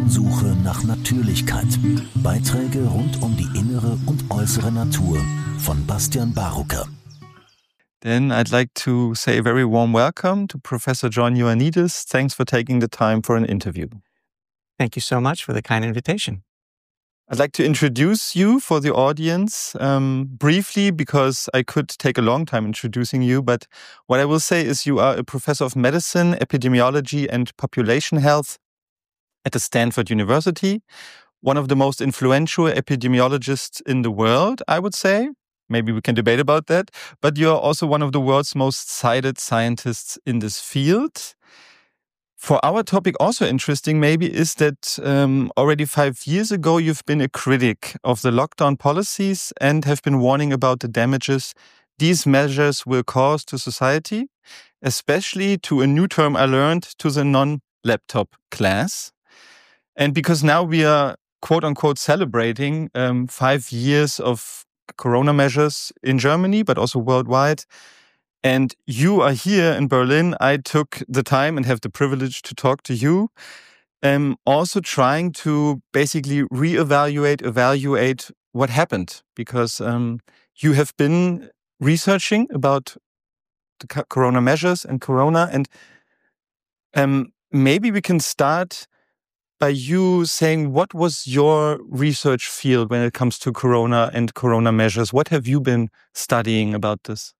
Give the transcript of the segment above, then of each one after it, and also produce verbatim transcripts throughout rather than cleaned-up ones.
Spurensuche nach Natürlichkeit. Beiträge rund um die innere und äußere Natur von Bastian Barucker. Then I'd like to say a very warm welcome to Professor John Ioannidis. Thanks for taking the time for an interview. Thank you so much for the kind invitation. I'd like to introduce you for the audience um, briefly, because I could take a long time introducing you. But what I will say is you are a professor of medicine, epidemiology, and population health at the Stanford University, one of the most influential epidemiologists in the world, I would say. Maybe we can debate about that. But you're also one of the world's most cited scientists in this field. For our topic, also interesting maybe, is that um, already five years ago, you've been a critic of the lockdown policies and have been warning about the damages these measures will cause to society, especially to a new term I learned, to the non-laptop class. And because now we are, quote unquote, celebrating um, five years of corona measures in Germany, but also worldwide, and you are here in Berlin, I took the time and have the privilege to talk to you. Um, also trying to basically reevaluate, evaluate what happened, because um, you have been researching about the corona measures and corona. And um, maybe we can start by you saying, what was your research field when it comes to corona and corona measures? What have you been studying about this?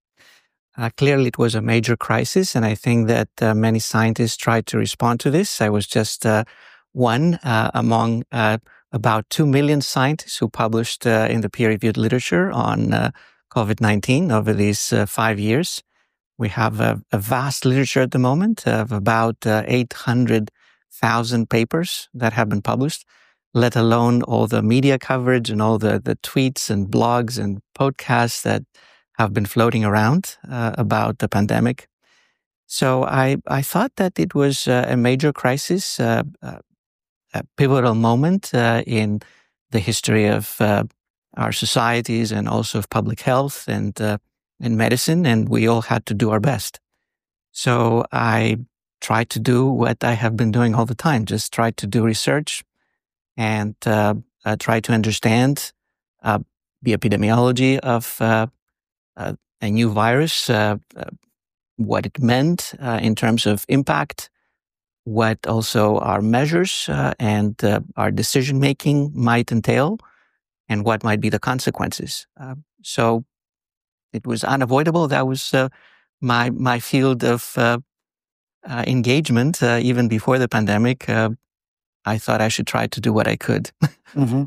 Uh, clearly, it was a major crisis, and I think that uh, many scientists tried to respond to this. I was just uh, one uh, among uh, about two million scientists who published uh, in the peer-reviewed literature on uh, COVID nineteen over these uh, five years. We have a, a vast literature at the moment of about uh, eight hundred thousand papers that have been published, let alone all the media coverage and all the, the tweets and blogs and podcasts that have been floating around uh, about the pandemic. So I, I thought that it was uh, a major crisis, uh, uh, a pivotal moment uh, in the history of uh, our societies and also of public health and, uh, and medicine, and we all had to do our best. So I tried to do what I have been doing all the time, just try to do research and uh, uh, try to understand uh, the epidemiology of uh, Uh, a new virus, uh, uh, what it meant uh, in terms of impact, what also our measures uh, and uh, our decision-making might entail, and what might be the consequences. Uh, so it was unavoidable. That was uh, my my field of uh, uh, engagement. Uh, even before the pandemic, uh, I thought I should try to do what I could. Mm-hmm.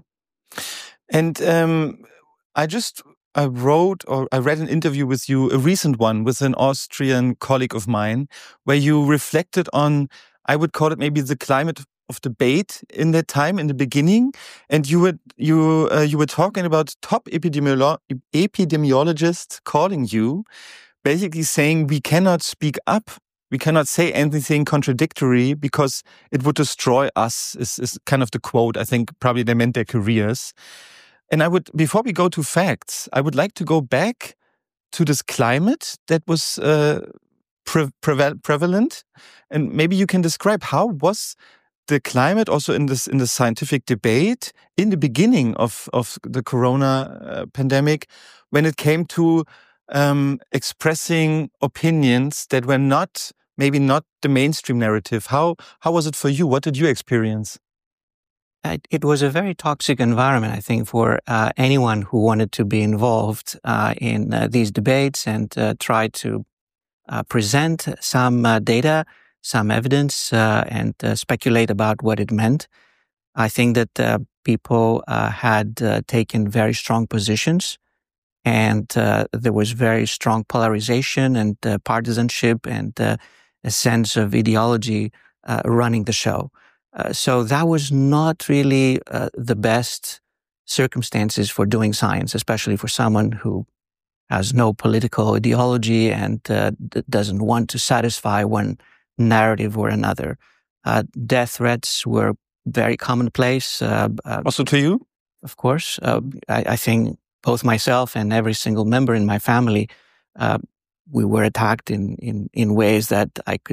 And um, I just... I wrote or I read an interview with you, a recent one with an Austrian colleague of mine, where you reflected on, I would call it maybe the climate of debate in that time, in the beginning. And you were you uh, you were talking about top epidemiolo- epidemiologists calling you, basically saying we cannot speak up, we cannot say anything contradictory because it would destroy us. Is, is kind of the quote. I think probably they meant their careers. And I would, before we go to facts, I would like to go back to this climate that was uh, pre- preval- prevalent, and maybe you can describe how was the climate also in this in the scientific debate in the beginning of of the corona uh, pandemic, when it came to um, expressing opinions that were not maybe not the mainstream narrative. How how was it for you? What did you experience? It, it was a very toxic environment, I think, for uh, anyone who wanted to be involved uh, in uh, these debates and uh, try to uh, present some uh, data, some evidence, uh, and uh, speculate about what it meant. I think that uh, people uh, had uh, taken very strong positions, and uh, there was very strong polarization and uh, partisanship and uh, a sense of ideology uh, running the show. Uh, so that was not really uh, the best circumstances for doing science, especially for someone who has no political ideology and uh, d- doesn't want to satisfy one narrative or another. Uh, death threats were very commonplace. Uh, uh, also to you? Of course. Uh, I, I think both myself and every single member in my family, uh, we were attacked in, in, in ways that I could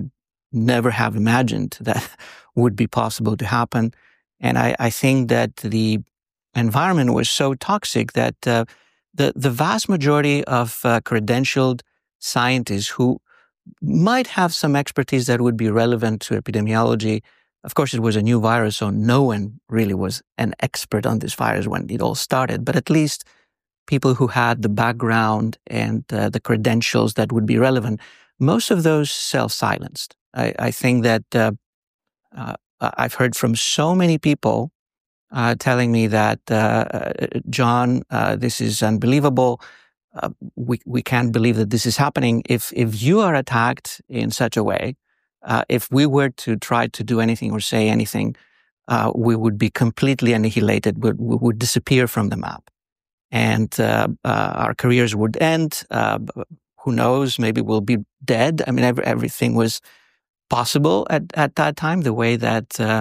never have imagined that would be possible to happen. And I, I think that the environment was so toxic that uh, the, the vast majority of uh, credentialed scientists who might have some expertise that would be relevant to epidemiology. Of course, it was a new virus, so no one really was an expert on this virus when it all started, but at least people who had the background and uh, the credentials that would be relevant, most of those self-silenced. I, I think that uh, uh, I've heard from so many people uh, telling me that, uh, John, uh, this is unbelievable. Uh, we we can't believe that this is happening. If if you are attacked in such a way, uh, if we were to try to do anything or say anything, uh, we would be completely annihilated. We, we would disappear from the map, and uh, uh, our careers would end. Uh, who knows? Maybe we'll be dead. I mean, every, everything was possible at at that time. The way that uh,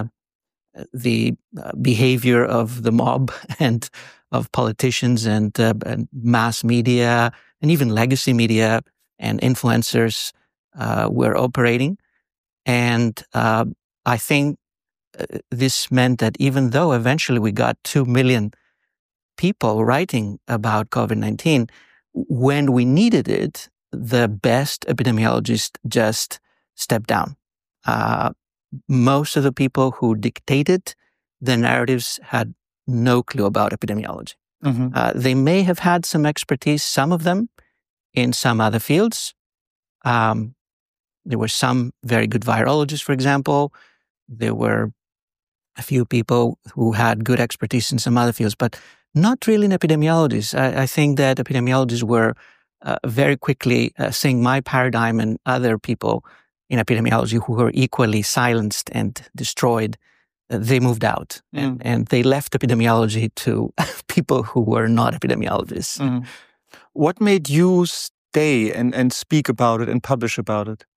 the uh, behavior of the mob and of politicians and, uh, and mass media and even legacy media and influencers uh, were operating. And uh, I think this meant that even though eventually we got two million people writing about COVID nineteen, when we needed it, the best epidemiologists just stepped down. Uh, most of the people who dictated the narratives had no clue about epidemiology. Mm-hmm. Uh, they may have had some expertise, some of them, in some other fields. Um, there were some very good virologists, for example. There were a few people who had good expertise in some other fields, but not really in epidemiologists. I, I think that epidemiologists were uh, very quickly uh, seeing my paradigm and other people in epidemiology who were equally silenced and destroyed. They moved out mm. and, and they left epidemiology to people who were not epidemiologists. Mm. What made you stay and, and speak about it and publish about it?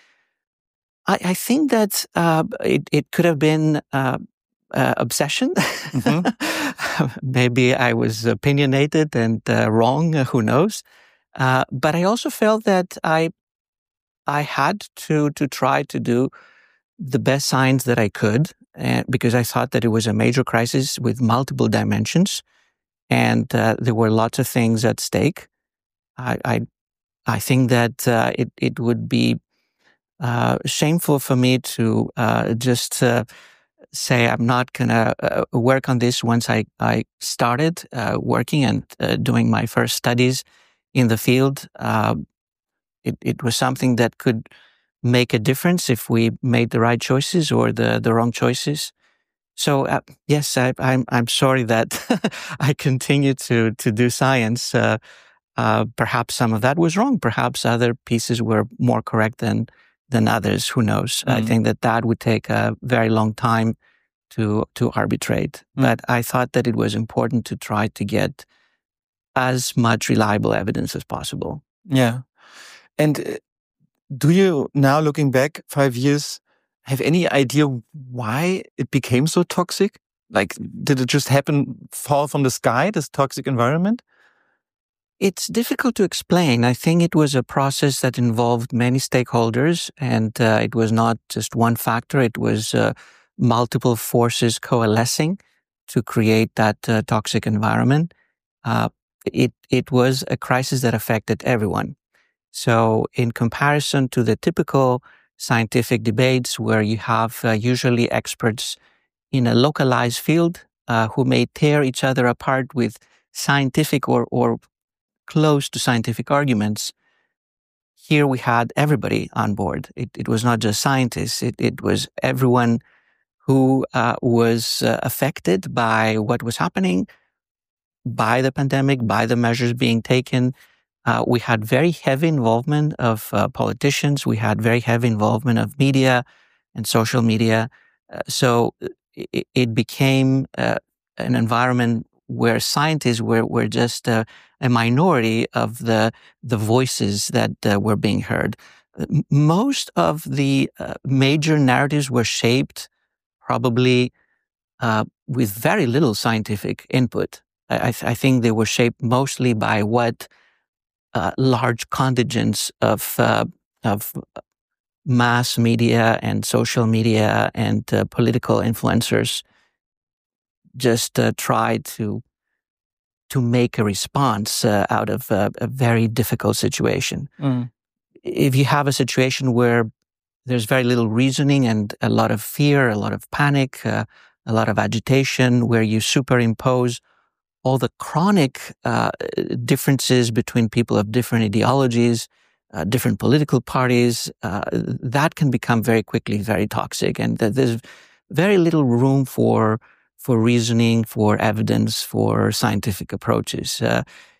I, I think that uh, it, it could have been uh, uh, obsession. Mm-hmm. Maybe I was opinionated and uh, wrong, who knows. Uh, but I also felt that I I had to to try to do the best science that I could, uh, because I thought that it was a major crisis with multiple dimensions, and uh, there were lots of things at stake. I I, I think that uh, it it would be uh, shameful for me to uh, just uh, say I'm not gonna uh, work on this once I I started uh, working and uh, doing my first studies in the field. Uh, it it was something that could make a difference if we made the right choices or the, the wrong choices. So uh, yes, I, I'm I'm sorry that I continue to to do science. Uh, uh, perhaps some of that was wrong. Perhaps other pieces were more correct than than others. Who knows? Mm. I think that that would take a very long time to to arbitrate. Mm. But I thought that it was important to try to get as much reliable evidence as possible. Yeah, and. Do you, now looking back five years, have any idea why it became so toxic? Like, did it just happen, fall from the sky, this toxic environment? It's difficult to explain. I think it was a process that involved many stakeholders, and uh, it was not just one factor. It was uh, multiple forces coalescing to create that uh, toxic environment. Uh, it, it was a crisis that affected everyone. So in comparison to the typical scientific debates where you have uh, usually experts in a localized field uh, who may tear each other apart with scientific or, or close to scientific arguments, here we had everybody on board. It, it was not just scientists. It, it was everyone who uh, was uh, affected by what was happening, by the pandemic, by the measures being taken. Uh, we had very heavy involvement of uh, politicians. We had very heavy involvement of media and social media. Uh, so it, it became uh, an environment where scientists were, were just uh, a minority of the, the voices that uh, were being heard. Most of the uh, major narratives were shaped probably uh, with very little scientific input. I, I think they were shaped mostly by what Uh, large contingents of uh, of mass media and social media and uh, political influencers just uh, try to to make a response uh, out of a, a very difficult situation. Mm. If you have a situation where there's very little reasoning and a lot of fear, a lot of panic, uh, a lot of agitation, where you superimpose all the chronic uh, differences between people of different ideologies, uh, different political parties, uh, that can become very quickly very toxic. And th- there's very little room for for reasoning, for evidence, for scientific approaches. Uh,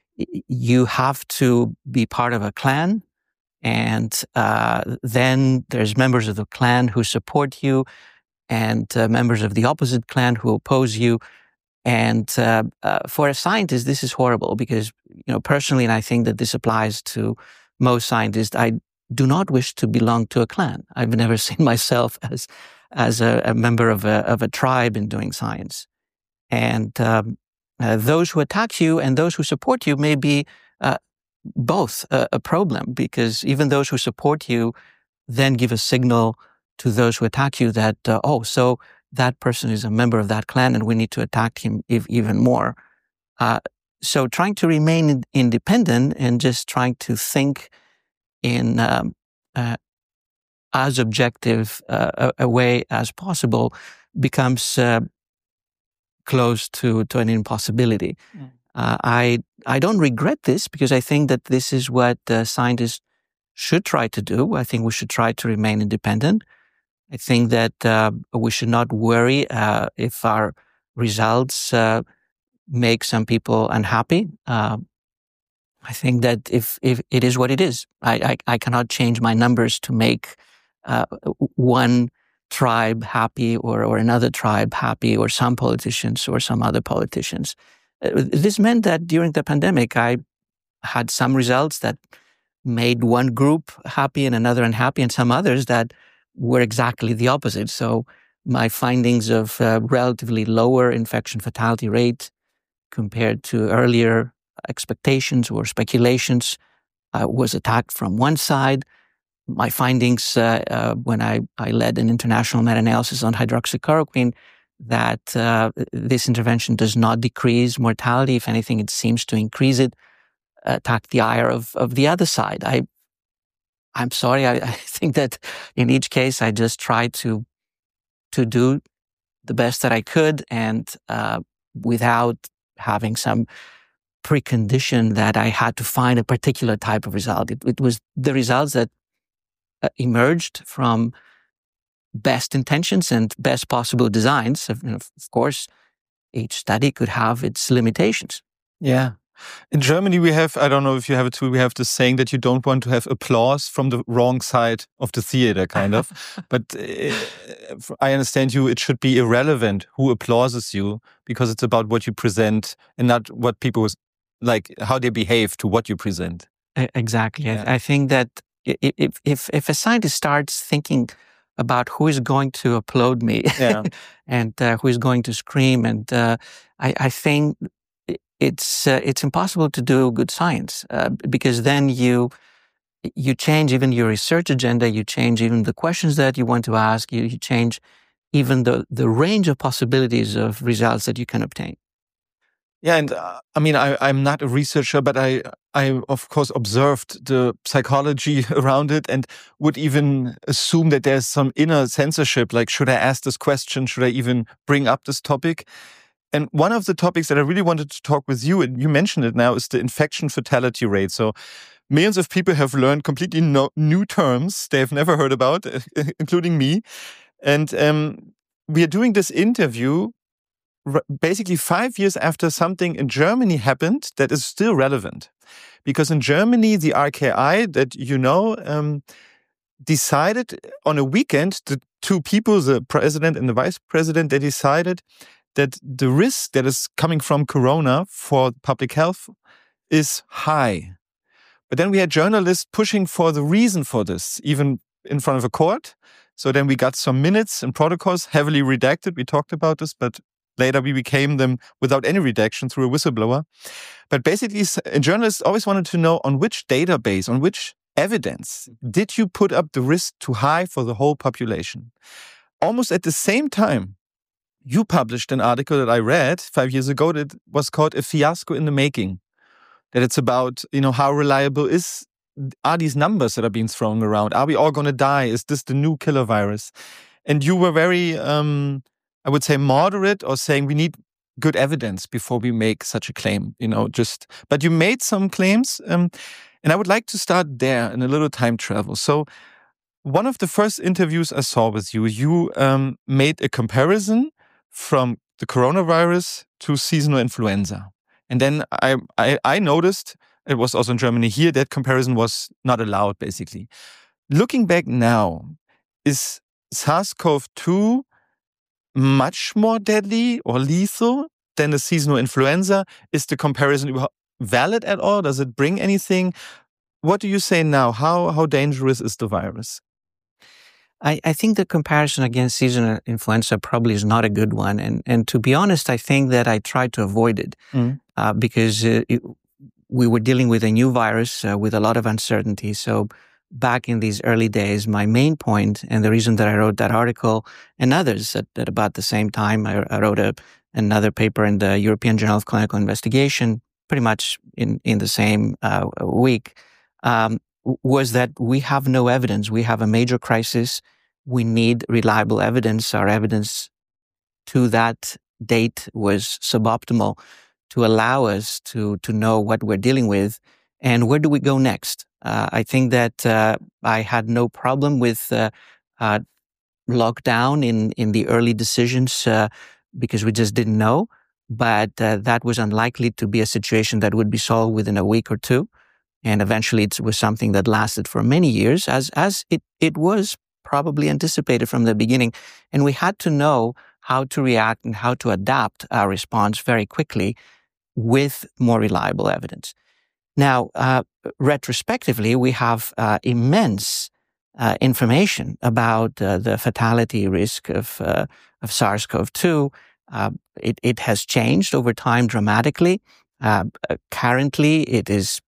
you have to be part of a clan, and uh, then there's members of the clan who support you, and uh, members of the opposite clan who oppose you. And uh, uh, for a scientist, this is horrible because, you know, personally, and I think that this applies to most scientists, I do not wish to belong to a clan. I've never seen myself as as a, a member of a of a tribe in doing science. And um, uh, those who attack you and those who support you may be uh, both a, a problem, because even those who support you then give a signal to those who attack you that, uh, oh, so that person is a member of that clan and we need to attack him if, even more. Uh, so trying to remain independent and just trying to think in um, uh, as objective uh, a, a way as possible becomes uh, close to, to an impossibility. Mm. Uh, I I don't regret this because I think that this is what uh, scientists should try to do. I think we should try to remain independent. I think that uh, we should not worry uh, if our results uh, make some people unhappy. Uh, I think that if, if it is what it is, I, I, I cannot change my numbers to make uh, one tribe happy or, or another tribe happy, or some politicians or some other politicians. Uh, this meant that during the pandemic, I had some results that made one group happy and another unhappy, and some others that were exactly the opposite. So my findings of uh, relatively lower infection fatality rate compared to earlier expectations or speculations uh, was attacked from one side. My findings uh, uh, when I, I led an international meta-analysis on hydroxychloroquine, that uh, this intervention does not decrease mortality. If anything, it seems to increase it, attack the ire of, of the other side. I I'm sorry. I, I think that in each case, I just tried to to do the best that I could, and uh, without having some precondition that I had to find a particular type of result. It, it was the results that uh, emerged from best intentions and best possible designs. Of, you know, of course, each study could have its limitations. Yeah. In Germany, we have, I don't know if you have it too, we have this saying that you don't want to have applause from the wrong side of the theater, kind of. But uh, I understand you, it should be irrelevant who applauses you, because it's about what you present and not what people, like, how they behave to what you present. Exactly. Yeah. I, I think that if, if, if a scientist starts thinking about who is going to applaud me yeah. and uh, who is going to scream, and uh, I, I think it's uh, it's impossible to do good science uh, because then you you change even your research agenda, you change even the questions that you want to ask, you, you change even the, the range of possibilities of results that you can obtain. Yeah, and uh, I mean, I, I'm not a researcher, but I, I of course observed the psychology around it and would even assume that there's some inner censorship, like, should I ask this question? Should I even bring up this topic? And one of the topics that I really wanted to talk with you, and you mentioned it now, is the infection fatality rate. So millions of people have learned completely no, new terms they have never heard about, including me. And um, we are doing this interview basically five years after something in Germany happened that is still relevant. Because in Germany, the R K I that you know um, decided on a weekend, the two people, the president and the vice president, they decided that the risk that is coming from corona for public health is high. But then we had journalists pushing for the reason for this, even in front of a court. So then we got some minutes and protocols, heavily redacted. We talked about this, but later we became them without any redaction through a whistleblower. But basically, journalists always wanted to know on which database, on which evidence, did you put up the risk too high for the whole population? Almost at the same time, you published an article that I read five years ago that was called A Fiasco in the Making. That it's about, you know, how reliable is are these numbers that are being thrown around? Are we all going to die? Is this the new killer virus? And you were very, um, I would say, moderate, or saying we need good evidence before we make such a claim. You know, just but you made some claims, um, and I would like to start there in a little time travel. So, one of the first interviews I saw with you, you um, made a comparison from the coronavirus to seasonal influenza. And then I, I, I noticed, it was also in Germany here, that comparison was not allowed, basically. Looking back now, is SARS-C o V two much more deadly or lethal than the seasonal influenza? Is the comparison valid at all? Does it bring anything? What do you say now? How, how dangerous is the virus? I, I think the comparison against seasonal influenza probably is not a good one. And, and to be honest, I think that I tried to avoid it mm. uh, because uh, it, we were dealing with a new virus uh, with a lot of uncertainty. So back in these early days, my main point, and the reason that I wrote that article and others at, at about the same time, I, I wrote a, another paper in the European Journal of Clinical Investigation, pretty much in, in the same uh, week, um, was that we have no evidence. We have a major crisis. We need reliable evidence. Our evidence to that date was suboptimal to allow us to, to know what we're dealing with and where do we go next. Uh, I think that uh, I had no problem with uh, uh, lockdown in, in the early decisions uh, because we just didn't know, but uh, that was unlikely to be a situation that would be solved within a week or two. And eventually it was something that lasted for many years, as as it, it was probably anticipated from the beginning. And we had to know how to react and how to adapt our response very quickly with more reliable evidence. Now, uh, retrospectively, we have uh, immense uh, information about uh, the fatality risk of, uh, of SARS-C o V two. Uh, it, it has changed over time dramatically. Uh, currently, it is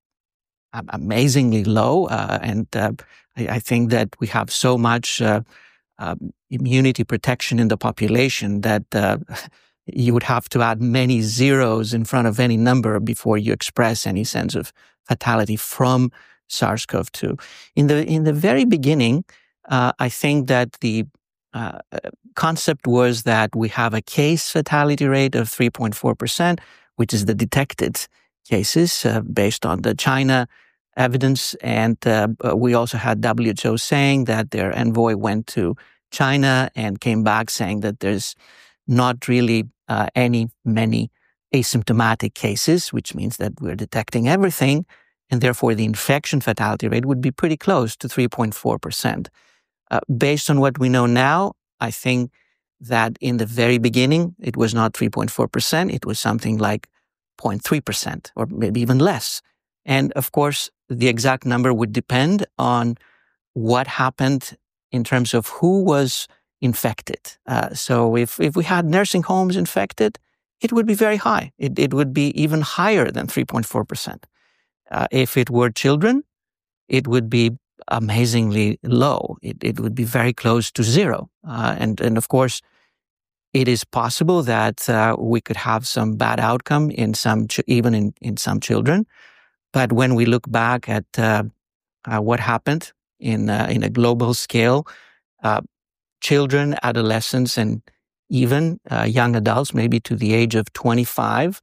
amazingly low, uh, and uh, I, I think that we have so much uh, uh, immunity protection in the population that uh, you would have to add many zeros in front of any number before you express any sense of fatality from SARS-C o V two. In the in the very beginning, uh, I think that the uh, concept was that we have a case fatality rate of three point four percent, which is the detected cases uh, based on the China evidence. And uh, we also had W H O saying that their envoy went to China and came back saying that there's not really uh, any, many asymptomatic cases, which means that we're detecting everything. And therefore, the infection fatality rate would be pretty close to three point four percent. Uh, based on what we know now, I think that in the very beginning, it was not three point four percent. It was something like zero point three percent or maybe even less. And of course, the exact number would depend on what happened in terms of who was infected. Uh, so if, if we had nursing homes infected, it would be very high. It, it would be even higher than three point four percent. Uh, if it were children, it would be amazingly low. It, it would be very close to zero. Uh, and, and of course, it is possible that uh, we could have some bad outcome in some, ch- even in, in some children. But when we look back at uh, uh, what happened in uh, in a global scale, uh, children, adolescents, and even uh, young adults, maybe to the age of twenty-five,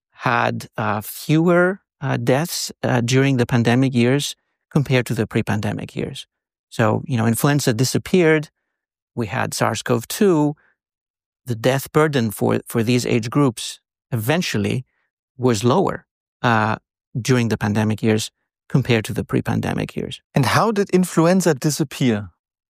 had uh, fewer uh, deaths uh, during the pandemic years compared to the pre-pandemic years. So, you know, influenza disappeared. We had SARS-C o V two. The death burden for, for these age groups eventually was lower uh, during the pandemic years compared to the pre-pandemic years. And how did influenza disappear?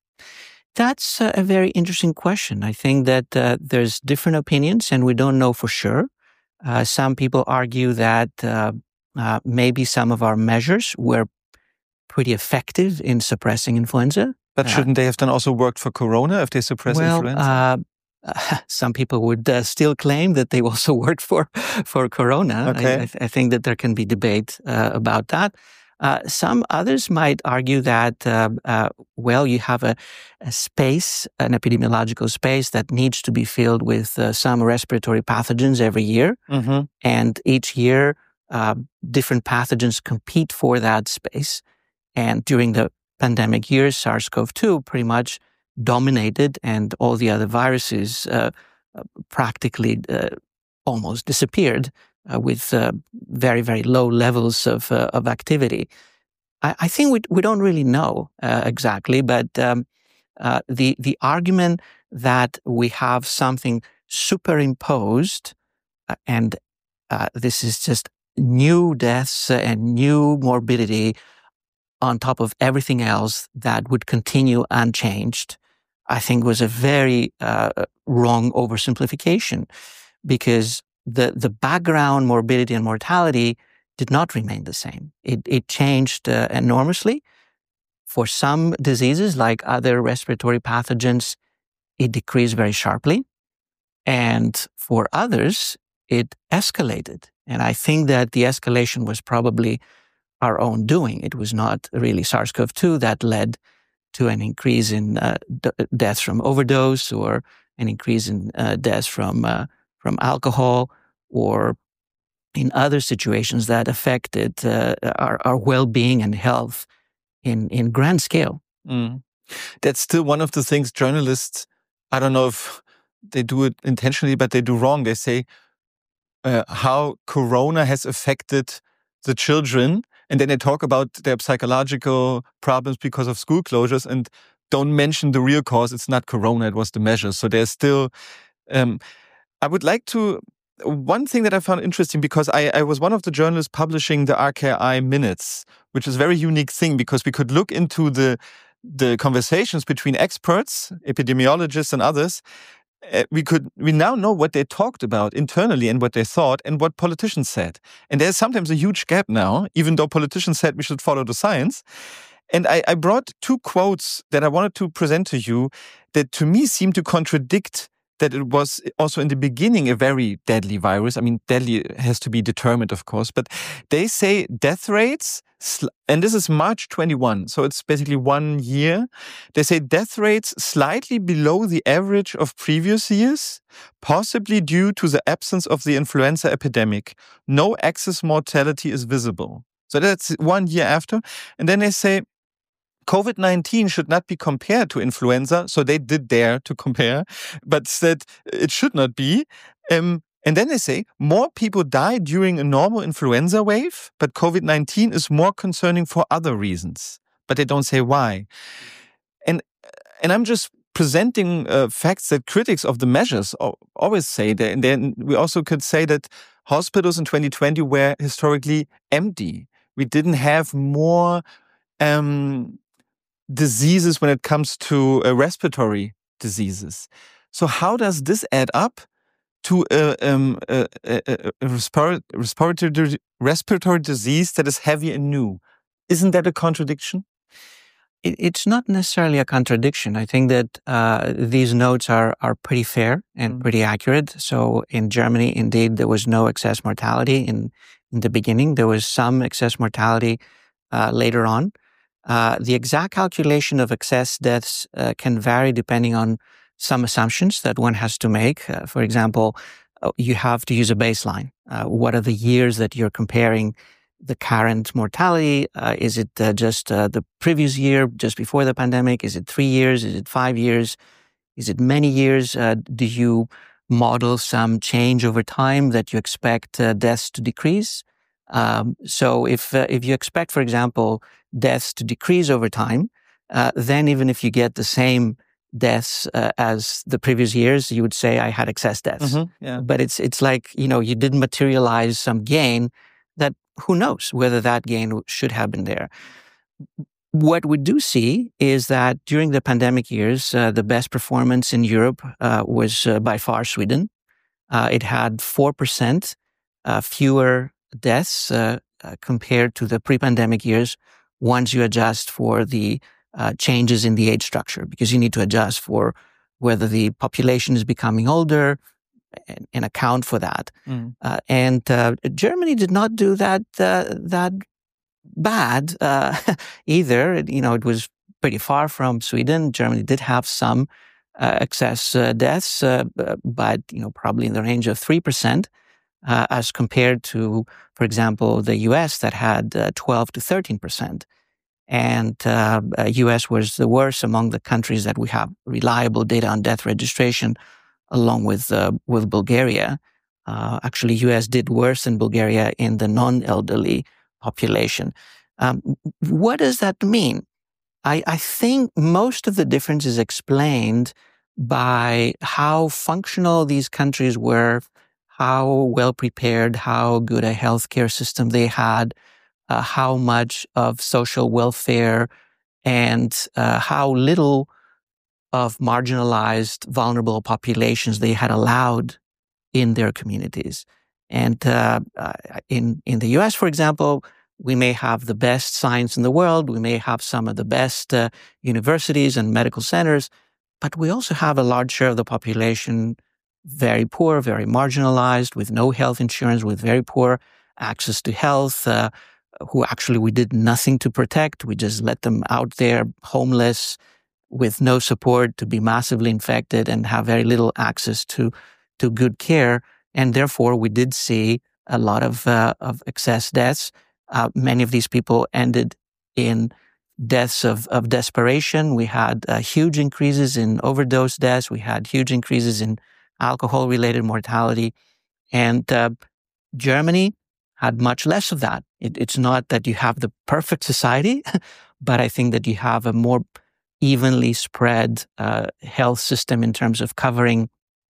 That's a very interesting question. I think that uh, there's different opinions and we don't know for sure. Uh, some people argue that uh, uh, maybe some of our measures were pretty effective in suppressing influenza. But shouldn't uh, they have then also worked for corona if they suppress well, influenza? Uh, Uh, some people would uh, still claim that they also worked for, for corona. Okay. I, I, th- I think that there can be debate uh, about that. Uh, some others might argue that, uh, uh, well, you have a, a space, an epidemiological space that needs to be filled with uh, some respiratory pathogens every year. Mm-hmm. And each year, uh, different pathogens compete for that space. And during the pandemic years, SARS-CoV two pretty much dominated, and all the other viruses uh, practically uh, almost disappeared uh, with uh, very, very low levels of uh, of activity. I, I think we we don't really know uh, exactly, but um, uh, the the argument that we have something superimposed uh, and uh, this is just new deaths and new morbidity on top of everything else that would continue unchanged, I think was a very uh, wrong oversimplification, because the, the background morbidity and mortality did not remain the same. It, it changed uh, enormously. For some diseases, like other respiratory pathogens, it decreased very sharply. And for others, it escalated. And I think that the escalation was probably our own doing. It was not really SARS-CoV two that led to an increase in uh, d- deaths from overdose, or an increase in uh, deaths from uh, from alcohol, or in other situations that affected uh, our, our well-being and health in, in grand scale. Mm. That's still one of the things journalists, I don't know if they do it intentionally, but they do wrong. They say uh, how Corona has affected the children, and then they talk about their psychological problems because of school closures and don't mention the real cause. It's not Corona, it was the measures. So there's still, um, I would like to, one thing that I found interesting, because I, I was one of the journalists publishing the R K I minutes, which is a very unique thing, because we could look into the the conversations between experts, epidemiologists and others. Uh, we could we now know what they talked about internally and what they thought and what politicians said. And there's sometimes a huge gap now, even though politicians said we should follow the science. And I, I brought two quotes that I wanted to present to you that to me seem to contradict that it was also in the beginning a very deadly virus. I mean, deadly has to be determined, of course, but they say death rates, and this is March twenty-first, so it's basically one year. They say death rates slightly below the average of previous years, possibly due to the absence of the influenza epidemic. No excess mortality is visible. So that's one year after. And then they say COVID nineteen should not be compared to influenza, so they did dare to compare, but said it should not be. Um, and then they say more people die during a normal influenza wave, but COVID nineteen is more concerning for other reasons. But they don't say why. And and I'm just presenting uh, facts that critics of the measures always say. That, and then we also could say that hospitals in twenty twenty were historically empty. We didn't have more Um, diseases when it comes to uh, respiratory diseases. So how does this add up to a, um, a, a, a respir- respiratory, respiratory disease that is heavy and new? Isn't that a contradiction? It, it's not necessarily a contradiction. I think that uh, these notes are are pretty fair and mm. pretty accurate. So in Germany, indeed, there was no excess mortality in, in the beginning. There was some excess mortality uh, later on. Uh, the exact calculation of excess deaths uh, can vary depending on some assumptions that one has to make. Uh, for example, uh, you have to use a baseline. Uh, what are the years that you're comparing the current mortality? Uh, is it uh, just uh, the previous year, just before the pandemic? Is it three years? Is it five years? Is it many years? Uh, do you model some change over time that you expect uh, deaths to decrease? Um, so if uh, if you expect, for example, deaths to decrease over time, uh, then even if you get the same deaths uh, as the previous years, you would say I had excess deaths. Mm-hmm, yeah. But it's it's like, you know, you didn't materialize some gain that who knows whether that gain should have been there. What we do see is that during the pandemic years, uh, the best performance in Europe uh, was uh, by far Sweden. Uh, it had four percent uh, fewer deaths uh, uh, compared to the pre-pandemic years once you adjust for the uh, changes in the age structure, because you need to adjust for whether the population is becoming older and, and account for that. Mm. Uh, and uh, Germany did not do that uh, that bad uh, either. You know, it was pretty far from Sweden. Germany did have some uh, excess uh, deaths, uh, but, you know, probably in the range of three percent uh, as compared to, for example, the U S that had uh, twelve to thirteen percent. And uh, U S was the worst among the countries that we have reliable data on death registration, along with uh, with Bulgaria. Uh, actually, U S did worse than Bulgaria in the non-elderly population. Um, what does that mean? I, I think most of the difference is explained by how functional these countries were, how well prepared, how good a healthcare system they had, uh, how much of social welfare, and uh, how little of marginalized, vulnerable populations they had allowed in their communities. And uh, in, in the U S, for example, we may have the best science in the world, we may have some of the best uh, universities and medical centers, but we also have a large share of the population very poor, very marginalized, with no health insurance, with very poor access to health, uh, who actually we did nothing to protect. We just let them out there homeless, with no support, to be massively infected and have very little access to, to good care. And therefore, we did see a lot of, uh, of excess deaths. Uh, many of these people ended in deaths of, of desperation. We had uh, huge increases in overdose deaths. We had huge increases in alcohol-related mortality. And uh, Germany had much less of that. It, it's not that you have the perfect society, but I think that you have a more evenly spread uh, health system in terms of covering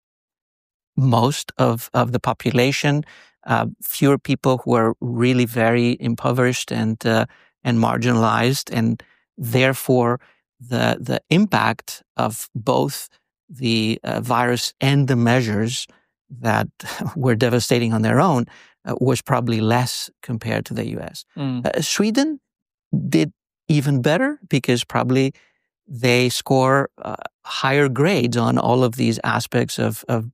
most of, of the population, uh, fewer people who are really very impoverished and uh, and marginalized, and therefore the the impact of both the uh, virus and the measures that were devastating on their own uh, was probably less compared to the U S. Mm. Uh, Sweden did even better because probably they score uh, higher grades on all of these aspects of, of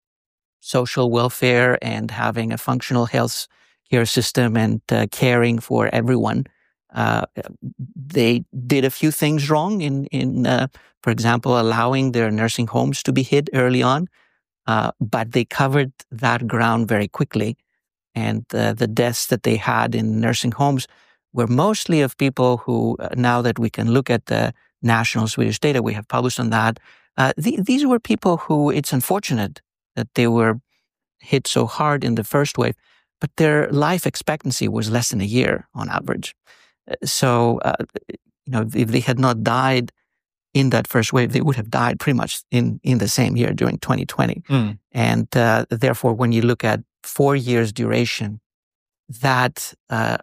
social welfare and having a functional health care system and uh, caring for everyone. Uh, they did a few things wrong in, in uh, for example, allowing their nursing homes to be hit early on, uh, but they covered that ground very quickly. And uh, the deaths that they had in nursing homes were mostly of people who, uh, now that we can look at the national Swedish data we have published on that, uh, th- these were people who, it's unfortunate that they were hit so hard in the first wave, but their life expectancy was less than a year on average. So, uh, you know, if they had not died in that first wave, they would have died pretty much in, in the same year during twenty twenty. Mm. And uh, therefore, when you look at four years duration, that uh,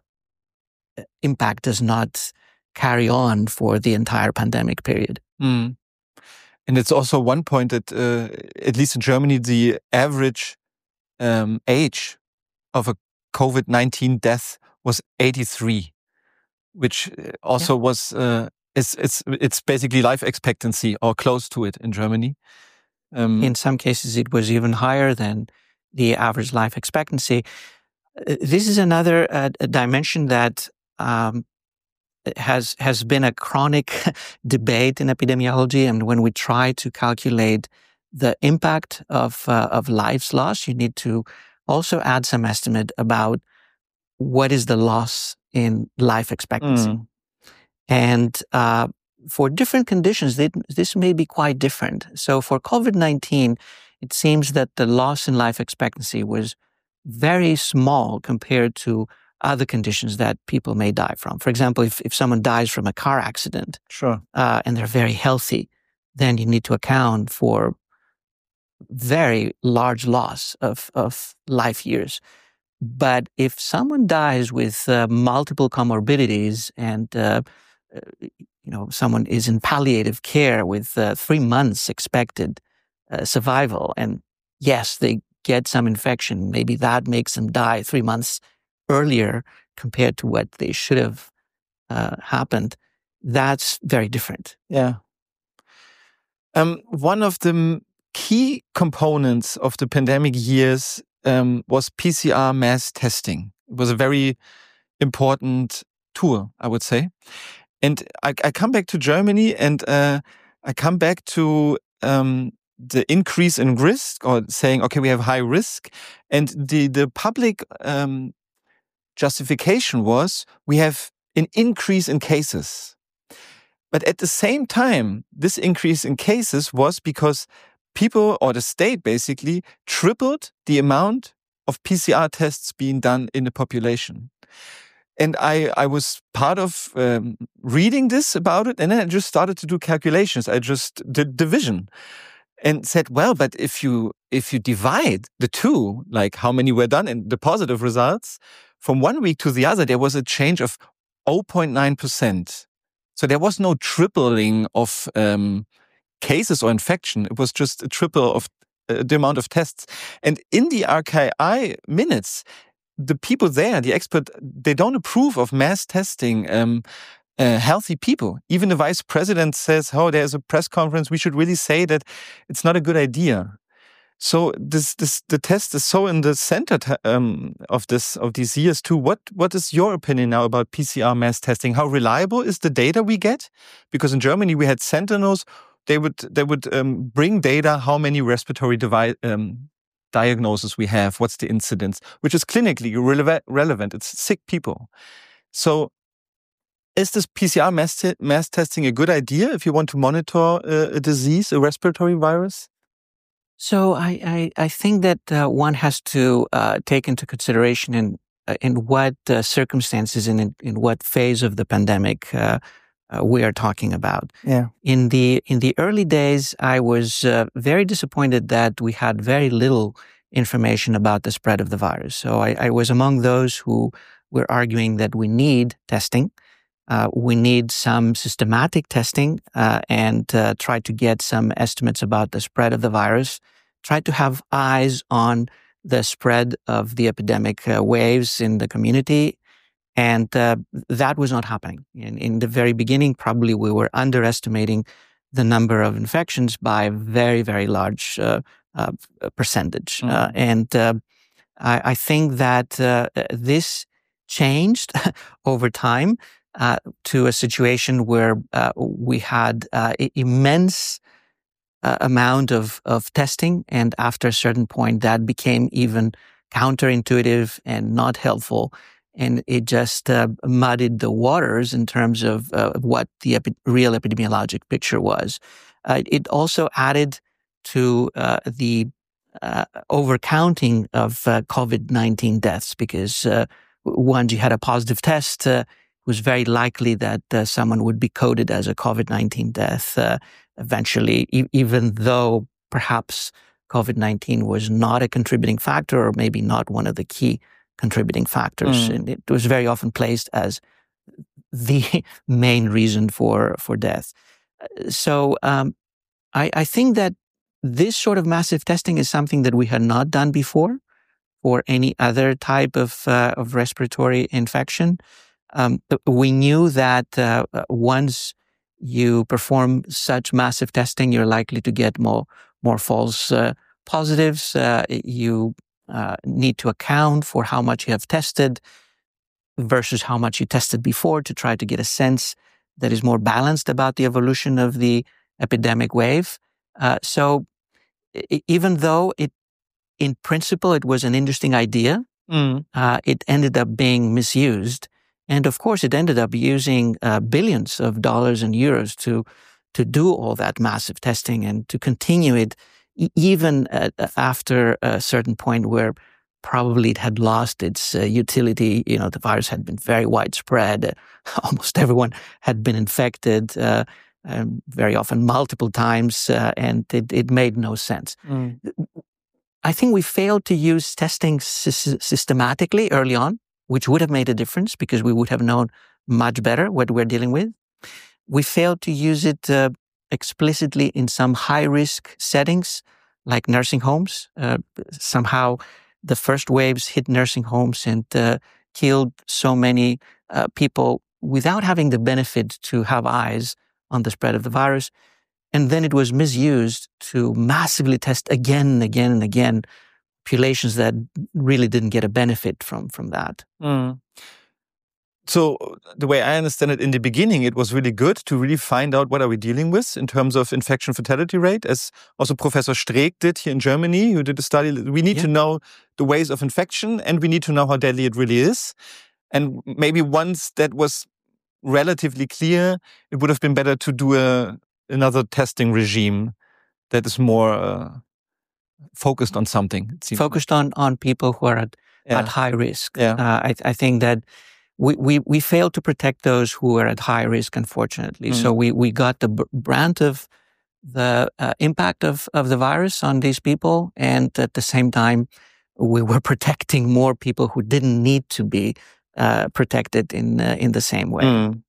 impact does not carry on for the entire pandemic period. Mm. And it's also one point that, uh, at least in Germany, the average um, age of a COVID nineteen death was eighty-three, which also yeah. was, uh, it's, it's, it's basically life expectancy or close to it in Germany. Um, in some cases, it was even higher than the average life expectancy. This is another uh, dimension that um, has has been a chronic debate in epidemiology. And when we try to calculate the impact of uh, of lives lost, you need to also add some estimate about what is the loss in life expectancy. Mm. And uh, for different conditions, they, this may be quite different. So for COVID nineteen, it seems that the loss in life expectancy was very small compared to other conditions that people may die from. For example, if, if someone dies from a car accident, sure, uh, and they're very healthy, then you need to account for very large loss of, of life years. But if someone dies with uh, multiple comorbidities and, uh, you know, someone is in palliative care with uh, three months expected uh, survival, and yes, they get some infection, maybe that makes them die three months earlier compared to what they should have uh, happened, that's very different. Yeah. Um, one of the key components of the pandemic years um, was P C R mass testing. It was a very important tool, I would say. And I, I come back to Germany, and uh, I come back to um, the increase in risk, or saying, okay, we have high risk. And the, the public um, justification was, we have an increase in cases. But at the same time, this increase in cases was because people, or the state basically, tripled the amount of P C R tests being done in the population. And I, I was part of um, reading this about it, and then I just started to do calculations. I just did division and said, well, but if you if you divide the two, like how many were done and the positive results, from one week to the other, there was a change of zero point nine percent. So there was no tripling of um, cases or infection. It was just a triple of uh, the amount of tests. And in the R K I minutes, the people there, the expert, they don't approve of mass testing um, uh, healthy people. Even the vice president says, oh, there's a press conference. We should really say that it's not a good idea. So this, this, the test is so in the center um, of this of these years too. What what is your opinion now about P C R mass testing? How reliable is the data we get? Because in Germany we had Sentinels. They would they would um, bring data how many respiratory device. Um, diagnosis we have, what's the incidence, which is clinically releva- relevant. It's sick people. So is this P C R mass, t- mass testing a good idea if you want to monitor uh, a disease, a respiratory virus? So I, I, I think that uh, one has to uh, take into consideration in uh, in what uh, circumstances and in, in what phase of the pandemic uh, uh, we are talking about. Yeah. In the in the early days, I was uh, very disappointed that we had very little information about the spread of the virus. So I, I was among those who were arguing that we need testing. Uh, we need some systematic testing uh, and uh, try to get some estimates about the spread of the virus, try to have eyes on the spread of the epidemic uh, waves in the community. And uh, that was not happening. In, in the very beginning, probably we were underestimating the number of infections by a very, very large uh, uh, percentage. Mm-hmm. Uh, and uh, I, I think that uh, this changed over time. Uh, to a situation where uh, we had uh, immense uh, amount of, of testing, and after a certain point that became even counterintuitive and not helpful, and it just uh, muddied the waters in terms of uh, what the epi- real epidemiologic picture was. Uh, it also added to uh, the uh, overcounting of uh, COVID nineteen deaths, because uh, once you had a positive test, uh, it was very likely that uh, someone would be coded as a COVID nineteen death uh, eventually, e- even though perhaps COVID nineteen was not a contributing factor, or maybe not one of the key contributing factors. Mm. And it was very often placed as the main reason for, for death. So um, I, I think that this sort of massive testing is something that we had not done before for any other type of, uh, of respiratory infection. Um, we knew that uh, once you perform such massive testing, you're likely to get more more false uh, positives. Uh, you uh, need to account for how much you have tested versus how much you tested before to try to get a sense that is more balanced about the evolution of the epidemic wave. Uh, so I- even though it, in principle, it was an interesting idea, mm. uh, it ended up being misused. And of course, it ended up using uh, billions of dollars and euros to to do all that massive testing and to continue it e- even uh, after a certain point where probably it had lost its uh, utility. You know, the virus had been very widespread. Almost everyone had been infected, uh, um, very often multiple times, uh, and it, it made no sense. Mm. I think we failed to use testing sy- systematically early on, which would have made a difference because we would have known much better what we're dealing with. We failed to use it uh, explicitly in some high-risk settings, like nursing homes. Uh, somehow, the first waves hit nursing homes and uh, killed so many uh, people without having the benefit to have eyes on the spread of the virus. And then it was misused to massively test again and again and again populations that really didn't get a benefit from from that. Mm. so the way I understand it, in the beginning, it was really good to really find out what are we dealing with in terms of infection fatality rate, as also Professor Streeck did here in Germany, who did a study. We need yeah. to know the ways of infection, and we need to know how deadly it really is. And maybe once that was relatively clear, it would have been better to do a another testing regime that is more uh, focused on something. It seems focused on, on people who are at, yeah. at high risk. Yeah. Uh, I, I think that we, we, we failed to protect those who are at high risk, unfortunately. Mm. So we, we got the brunt of the uh, impact of, of the virus on these people. And at the same time, we were protecting more people who didn't need to be uh, protected in uh, in the same way. Mm.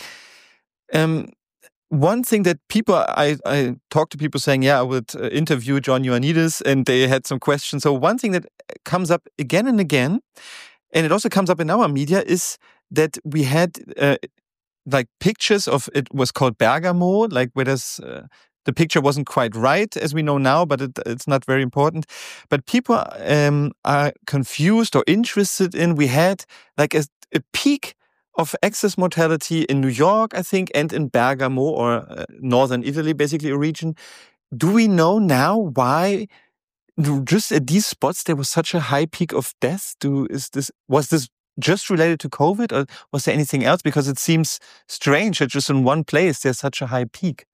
Um, One thing that people, I, I talk to people saying, yeah, I would uh, interview John Ioannidis, and they had some questions. So one thing that comes up again and again, and it also comes up in our media, is that we had uh, like pictures of, it was called Bergamo, like where there's, uh, the picture wasn't quite right as we know now, but it, it's not very important. But people um, are confused or interested in, we had like a, a peak of excess mortality in New York, I think, and in Bergamo, or uh, northern Italy, basically a region. Do we know now why just at these spots there was such a high peak of death? Do is this was this just related to COVID, or was there anything else? Because it seems strange that just in one place there's such a high peak.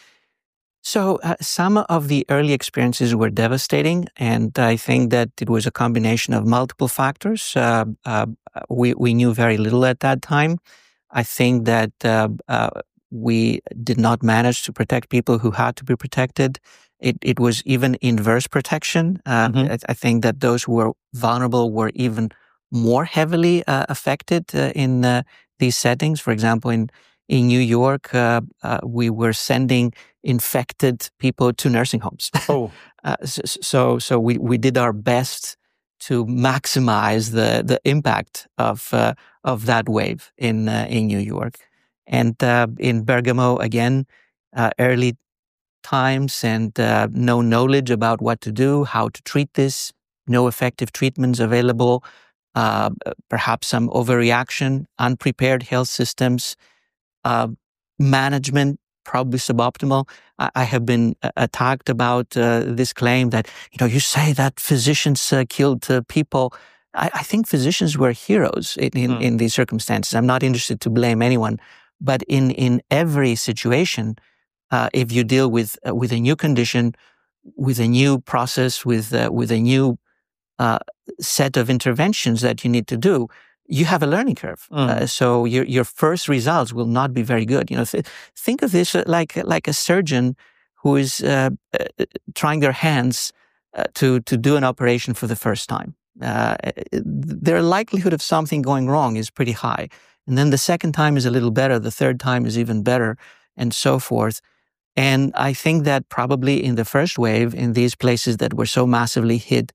So uh, some of the early experiences were devastating, and I think that it was a combination of multiple factors. Uh, uh, we we knew very little at that time. I think that uh, uh, we did not manage to protect people who had to be protected. It it was even inverse protection. Uh, mm-hmm. I, I think that those who were vulnerable were even more heavily uh, affected uh, in uh, these settings. For example, in In New York, uh, uh, we were sending infected people to nursing homes. Oh, uh, so, so so we we did our best to maximize the the impact of uh, of that wave in uh, in New York, and uh, in Bergamo again, uh, early times and uh, no knowledge about what to do, how to treat this, no effective treatments available, uh, perhaps some overreaction, unprepared health systems. Uh, management, probably suboptimal. I, I have been uh, attacked about uh, this claim that, you know, you say that physicians uh, killed uh, people. I, I think physicians were heroes in, in, mm. in these circumstances. I'm not interested to blame anyone, but in, in every situation, uh, if you deal with uh, with a new condition, with a new process, with uh, with a new uh, set of interventions that you need to do, you have a learning curve. Mm. Uh, so your your first results will not be very good. You know, th- think of this like like a surgeon who is uh, uh, trying their hands uh, to to do an operation for the first time. Uh, their likelihood of something going wrong is pretty high, and then the second time is a little better. The third time is even better, and so forth. And I think that probably in the first wave, in these places that were so massively hit,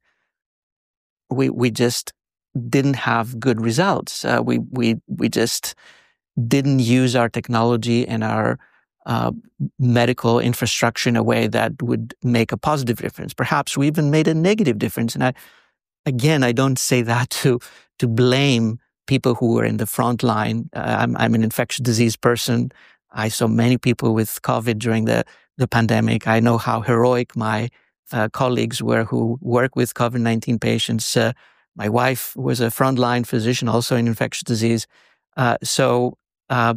we we just didn't have good results. Uh, we we we just didn't use our technology and our uh, medical infrastructure in a way that would make a positive difference. Perhaps we even made a negative difference. And I, again, I don't say that to to blame people who were in the front line. Uh, I'm I'm an infectious disease person. I saw many people with COVID during the the pandemic. I know how heroic my uh, colleagues were who work with COVID nineteen patients. Uh, My wife was a frontline physician, also in infectious disease. Uh, so uh,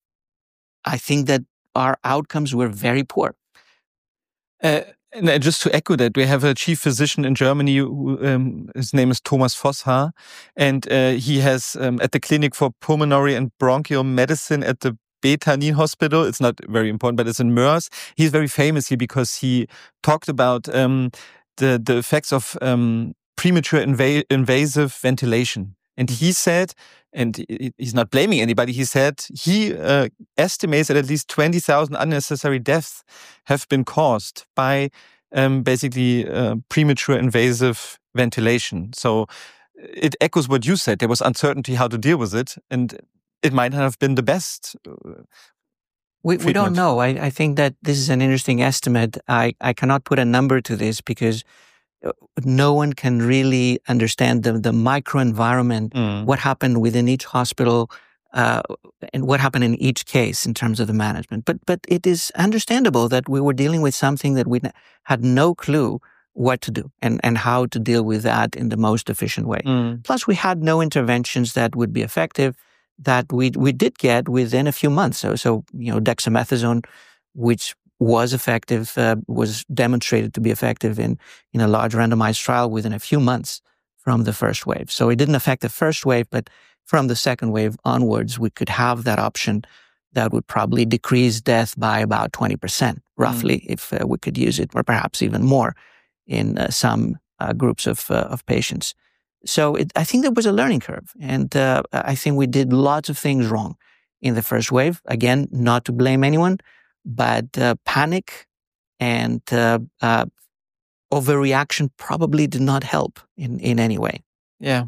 I think that our outcomes were very poor. Uh, and just to echo that, we have a chief physician in Germany. Who, um, his name is Thomas Vosshaar, and uh, he has um, at the Clinic for Pulmonary and Bronchial Medicine at the Betanin Hospital. It's not very important, but it's in Moers. He's very famous here because he talked about um, the the effects of um, premature inv- invasive ventilation. And he said, and he's not blaming anybody, he said he uh, estimates that at least twenty thousand unnecessary deaths have been caused by um, basically uh, premature invasive ventilation. So it echoes what you said. There was uncertainty how to deal with it, and it might have been the best. Uh, we, we don't know. I, I think that this is an interesting estimate. I, I cannot put a number to this because no one can really understand the, the microenvironment, mm. what happened within each hospital, uh, and what happened in each case in terms of the management. But but it is understandable that we were dealing with something that we had no clue what to do and, and how to deal with that in the most efficient way. Mm. Plus, we had no interventions that would be effective that we we did get within a few months. So, so you know, dexamethasone, which was effective, uh, was demonstrated to be effective in, in a large randomized trial within a few months from the first wave. So it didn't affect the first wave, but from the second wave onwards, we could have that option that would probably decrease death by about twenty percent, roughly, mm. if uh, we could use it, or perhaps even more in uh, some uh, groups of uh, of patients. So it, I think there was a learning curve, and uh, I think we did lots of things wrong in the first wave. Again, not to blame anyone, but uh, panic and uh, uh, overreaction probably did not help in, in any way. Yeah.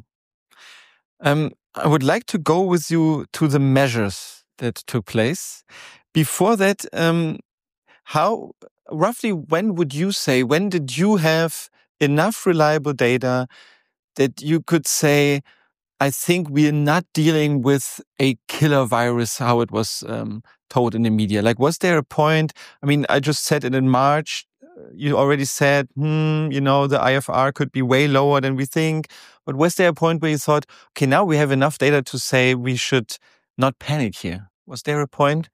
Um, I would like to go with you to the measures that took place. Before that, um, how roughly when would you say, when did you have enough reliable data that you could say, I think we are not dealing with a killer virus, how it was um, told in the media? Like, was there a point? I mean, I just said it in March. You already said, hmm, you know, the I F R could be way lower than we think. But was there a point where you thought, okay, now we have enough data to say we should not panic here? Was there a point?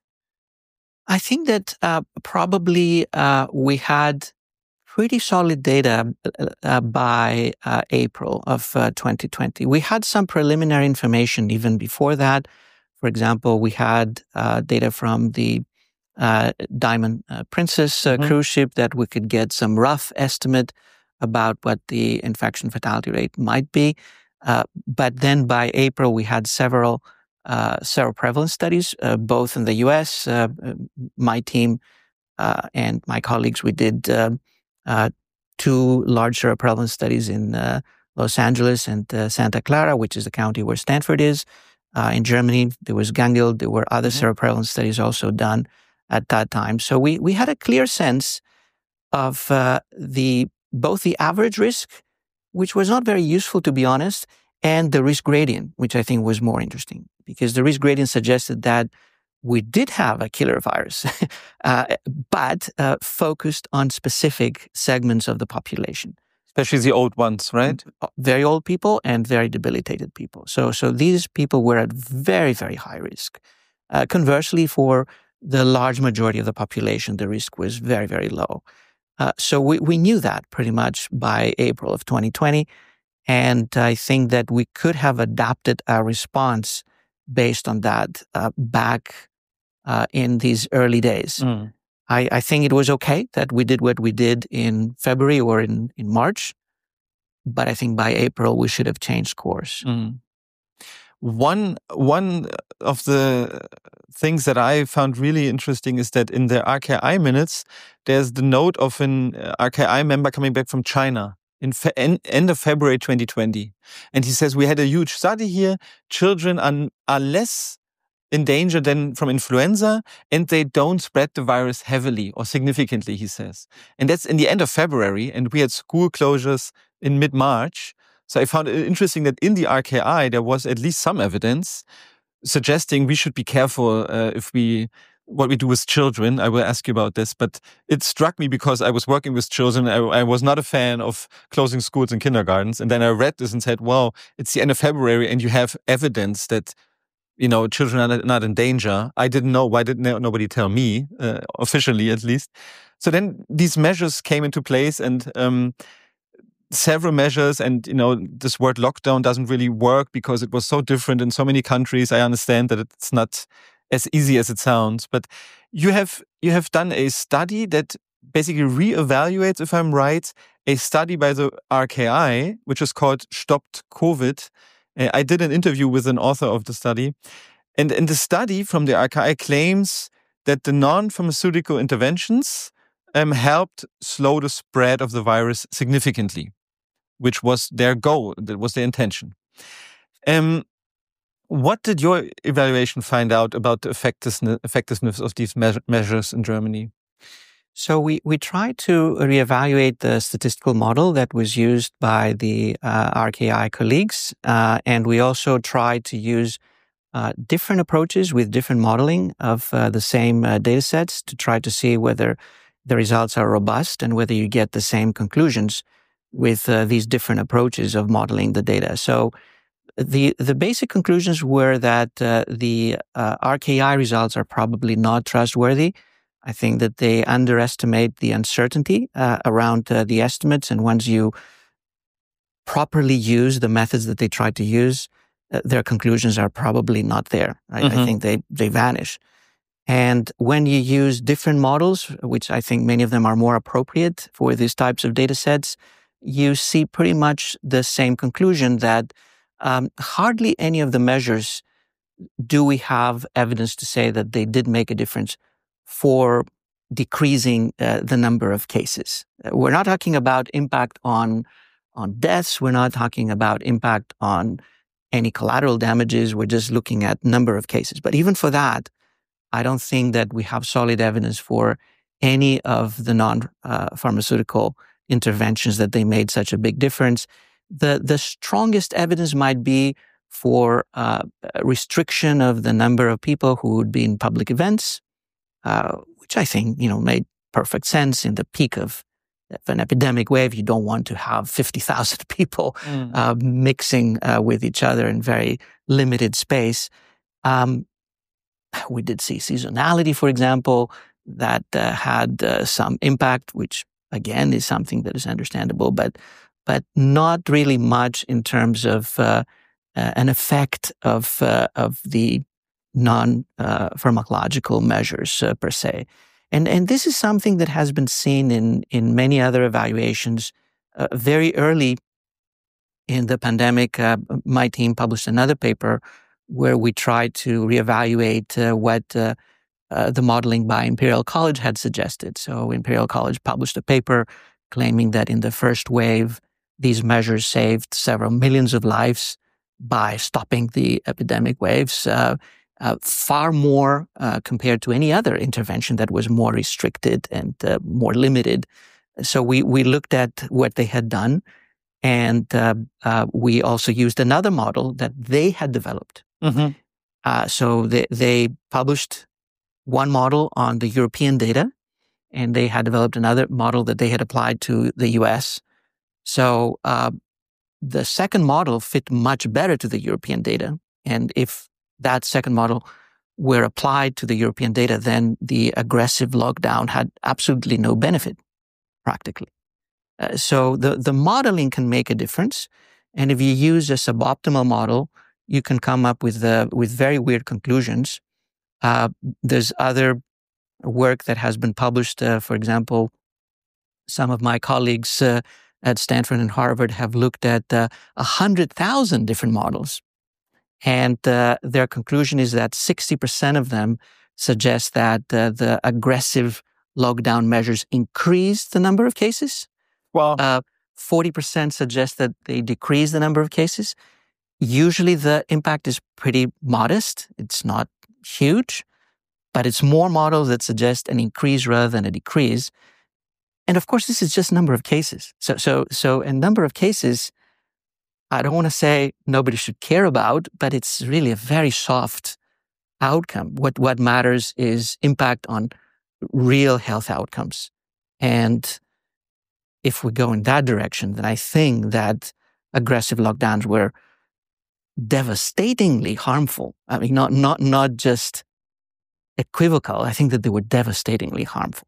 I think that uh, probably uh, we had pretty solid data uh, by uh, April of uh, twenty twenty. We had some preliminary information even before that. For example, we had uh, data from the uh, Diamond uh, Princess uh, mm-hmm. cruise ship that we could get some rough estimate about what the infection fatality rate might be. Uh, but then by April, we had several uh, seroprevalence studies, uh, both in the U S. Uh, my team uh, and my colleagues, we did uh, uh, two large seroprevalence studies in uh, Los Angeles and uh, Santa Clara, which is the county where Stanford is. Uh, in Germany, there was Gangild. There were other mm-hmm. seroprevalence studies also done at that time. So we we had a clear sense of uh, the both the average risk, which was not very useful, to be honest, and the risk gradient, which I think was more interesting, because the risk gradient suggested that we did have a killer virus, uh, but uh, focused on specific segments of the population. Especially the old ones, right? Very old people and very debilitated people. So, so these people were at very, very high risk. Uh, conversely, for the large majority of the population, the risk was very, very low. Uh, so we, we knew that pretty much by April of twenty twenty. And I think that we could have adapted our response based on that uh, back uh, in these early days. Mm. I, I think it was okay that we did what we did in February or in, in March. But I think by April, we should have changed course. Mm. One, one of the things that I found really interesting is that in the R K I minutes, there's the note of an R K I member coming back from China in fe- en- end of February twenty twenty. And he says, we had a huge study here. Children are, are less in danger than from influenza, and they don't spread the virus heavily or significantly, he says. And that's in the end of February, and we had school closures in mid-March. So I found it interesting that in the R K I, there was at least some evidence suggesting we should be careful uh, if we what we do with children. I will ask you about this, but it struck me because I was working with children. I, I was not a fan of closing schools and kindergartens. And then I read this and said, well, it's the end of February and you have evidence that, you know, children are not in danger. I didn't know. Why didn't nobody tell me, uh, officially at least? So then these measures came into place, and um, several measures, and, you know, this word lockdown doesn't really work because it was so different in so many countries. I understand that it's not as easy as it sounds, but you have you have done a study that basically reevaluates, if I'm right, a study by the R K I, which is called Stoppt COVID. Uh, I did an interview with an author of the study, and in the study from the R K I claims that the non-pharmaceutical interventions um, helped slow the spread of the virus significantly, which was their goal, that was their intention. Um, what did your evaluation find out about the effectiveness of these me- measures in Germany? So we, we tried to reevaluate the statistical model that was used by the uh, R K I colleagues, uh, and we also tried to use uh, different approaches with different modeling of uh, the same uh, data sets to try to see whether the results are robust and whether you get the same conclusions with uh, these different approaches of modeling the data. So the the basic conclusions were that uh, the uh, R K I results are probably not trustworthy. I think that they underestimate the uncertainty uh, around uh, the estimates, and once you properly use the methods that they try to use, uh, their conclusions are probably not there. I, mm-hmm. I think they, they vanish. And when you use different models, which I think many of them are more appropriate for these types of data sets, you see pretty much the same conclusion that um, hardly any of the measures do we have evidence to say that they did make a difference for decreasing uh, the number of cases. We're not talking about impact on on deaths. We're not talking about impact on any collateral damages. We're just looking at number of cases. But even for that, I don't think that we have solid evidence for any of the non-pharmaceutical uh, interventions that they made such a big difference. The, the strongest evidence might be for uh, restriction of the number of people who would be in public events, uh, which I think, you know, made perfect sense in the peak of an epidemic wave. You don't want to have fifty thousand people mm. uh, mixing uh, with each other in very limited space. Um, we did see seasonality, for example, that uh, had uh, some impact, which again is something that is understandable, but but not really much in terms of uh, uh, an effect of uh, of the non-pharmacological uh, measures uh, per se. And and this is something that has been seen in, in many other evaluations. Uh, very early in the pandemic, uh, my team published another paper where we tried to reevaluate uh, what uh, uh, the modeling by Imperial College had suggested. So Imperial College published a paper claiming that in the first wave, these measures saved several millions of lives by stopping the epidemic waves. Uh, Uh, far more uh, compared to any other intervention that was more restricted and uh, more limited. So we we looked at what they had done, and uh, uh, we also used another model that they had developed. Mm-hmm. Uh, so they, they published one model on the European data, and they had developed another model that they had applied to the U S. So uh, the second model fit much better to the European data, and if that second model were applied to the European data, then the aggressive lockdown had absolutely no benefit, practically. Uh, so the, the modeling can make a difference. And if you use a suboptimal model, you can come up with, uh, with very weird conclusions. Uh, there's other work that has been published. Uh, for example, some of my colleagues uh, at Stanford and Harvard have looked at uh, one hundred thousand different models. And uh, their conclusion is that sixty percent of them suggest that uh, the aggressive lockdown measures increase the number of cases. Well, uh, forty percent suggest that they decrease the number of cases. Usually the impact is pretty modest. It's not huge, but it's more models that suggest an increase rather than a decrease. And of course, this is just number of cases. So, so, so a number of cases, I don't want to say nobody should care about, but it's really a very soft outcome. What what matters is impact on real health outcomes. And if we go in that direction, then I think that aggressive lockdowns were devastatingly harmful. I mean, not not not just equivocal. I think that they were devastatingly harmful.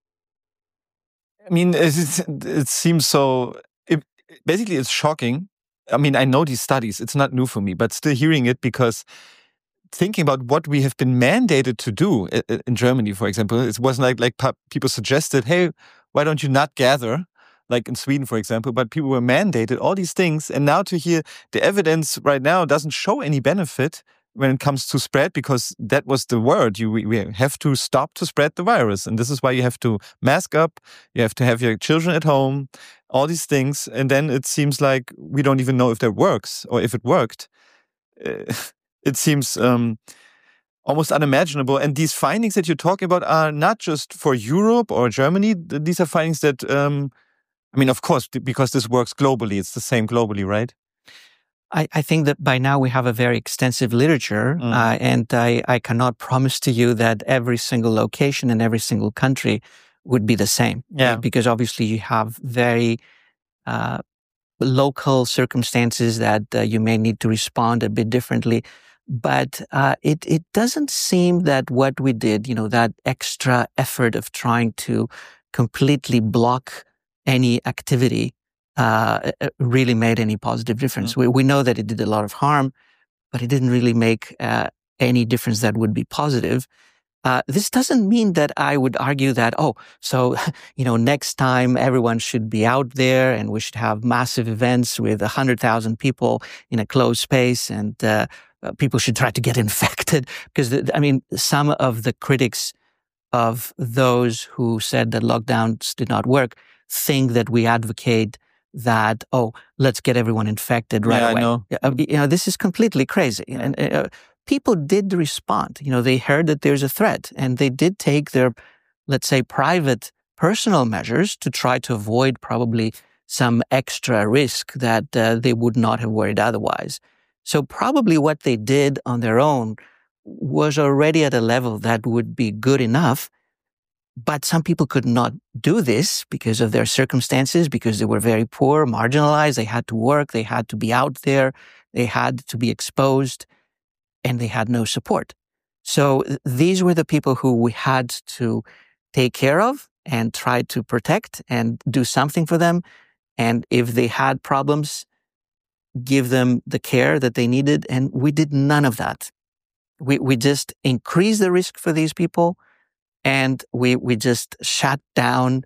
I mean, it, it seems so. It, basically, it's shocking. I mean, I know these studies, it's not new for me, but still hearing it, because thinking about what we have been mandated to do in Germany, for example, it wasn't like, like people suggested, hey, why don't you not gather, like in Sweden, for example, but people were mandated all these things. And now to hear the evidence right now doesn't show any benefit when it comes to spread, because that was the word. You, we have to stop to spread the virus. And this is why you have to mask up, you have to have your children at home, all these things. And then it seems like we don't even know if that works or if it worked. Uh, it seems um, almost unimaginable. And these findings that you're talking about are not just for Europe or Germany. These are findings that, um, I mean, of course, because this works globally, it's the same globally, right? I, I think that by now we have a very extensive literature, mm. uh, and I, I cannot promise to you that every single location in every single country would be the same. Yeah. Because obviously you have very uh, local circumstances that uh, you may need to respond a bit differently. But uh, it, it doesn't seem that what we did, you know, that extra effort of trying to completely block any activity uh, really made any positive difference. Mm-hmm. We, we know that it did a lot of harm, but it didn't really make uh, any difference that would be positive. Uh, this doesn't mean that I would argue that, oh, so, you know, next time everyone should be out there and we should have massive events with one hundred thousand people in a closed space and uh, people should try to get infected. Because, I mean, some of the critics of those who said that lockdowns did not work think that we advocate that, oh, let's get everyone infected right yeah, away. I know. You know, this is completely crazy. And uh, people did respond. You know, they heard that there's a threat and they did take their, let's say, private personal measures to try to avoid probably some extra risk that uh, they would not have worried otherwise. So probably what they did on their own was already at a level that would be good enough. But some people could not do this because of their circumstances, because they were very poor, marginalized. They had to work. They had to be out there. They had to be exposed, and they had no support. So th- these were the people who we had to take care of and try to protect and do something for them. And if they had problems, give them the care that they needed. And we did none of that. We we just increased the risk for these people. And we we just shut down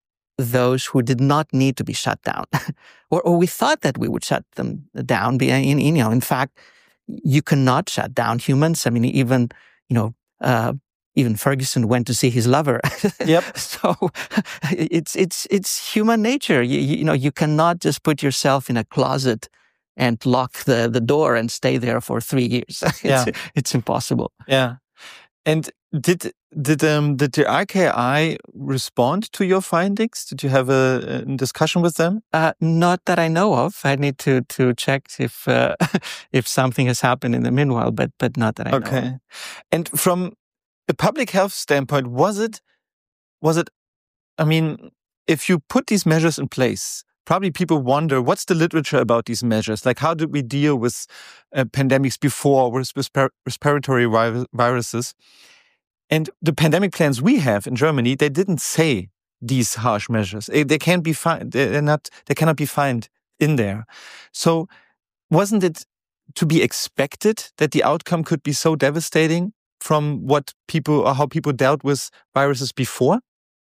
those who did not need to be shut down, or or we thought that we would shut them down. In, you know, in fact, you cannot shut down humans. I mean, even you know, uh, even Ferguson went to see his lover. Yep. So it's it's it's human nature. You, you know, you cannot just put yourself in a closet and lock the the door and stay there for three years. It's, yeah, it's impossible. Yeah, and did. Did um did the R K I respond to your findings? Did you have a, a discussion with them? Uh, not that I know of. I need to to check if uh, if something has happened in the meanwhile, but but not that I okay. know. Okay. And from a public health standpoint, was it was it? I mean, if you put these measures in place, probably people wonder what's the literature about these measures. Like, how did we deal with uh, pandemics before with respir- respiratory vi- viruses? And the pandemic plans we have in Germany, they didn't say these harsh measures. They can't be found. They're not. They cannot be found in there. So, wasn't it to be expected that the outcome could be so devastating from what people or how people dealt with viruses before?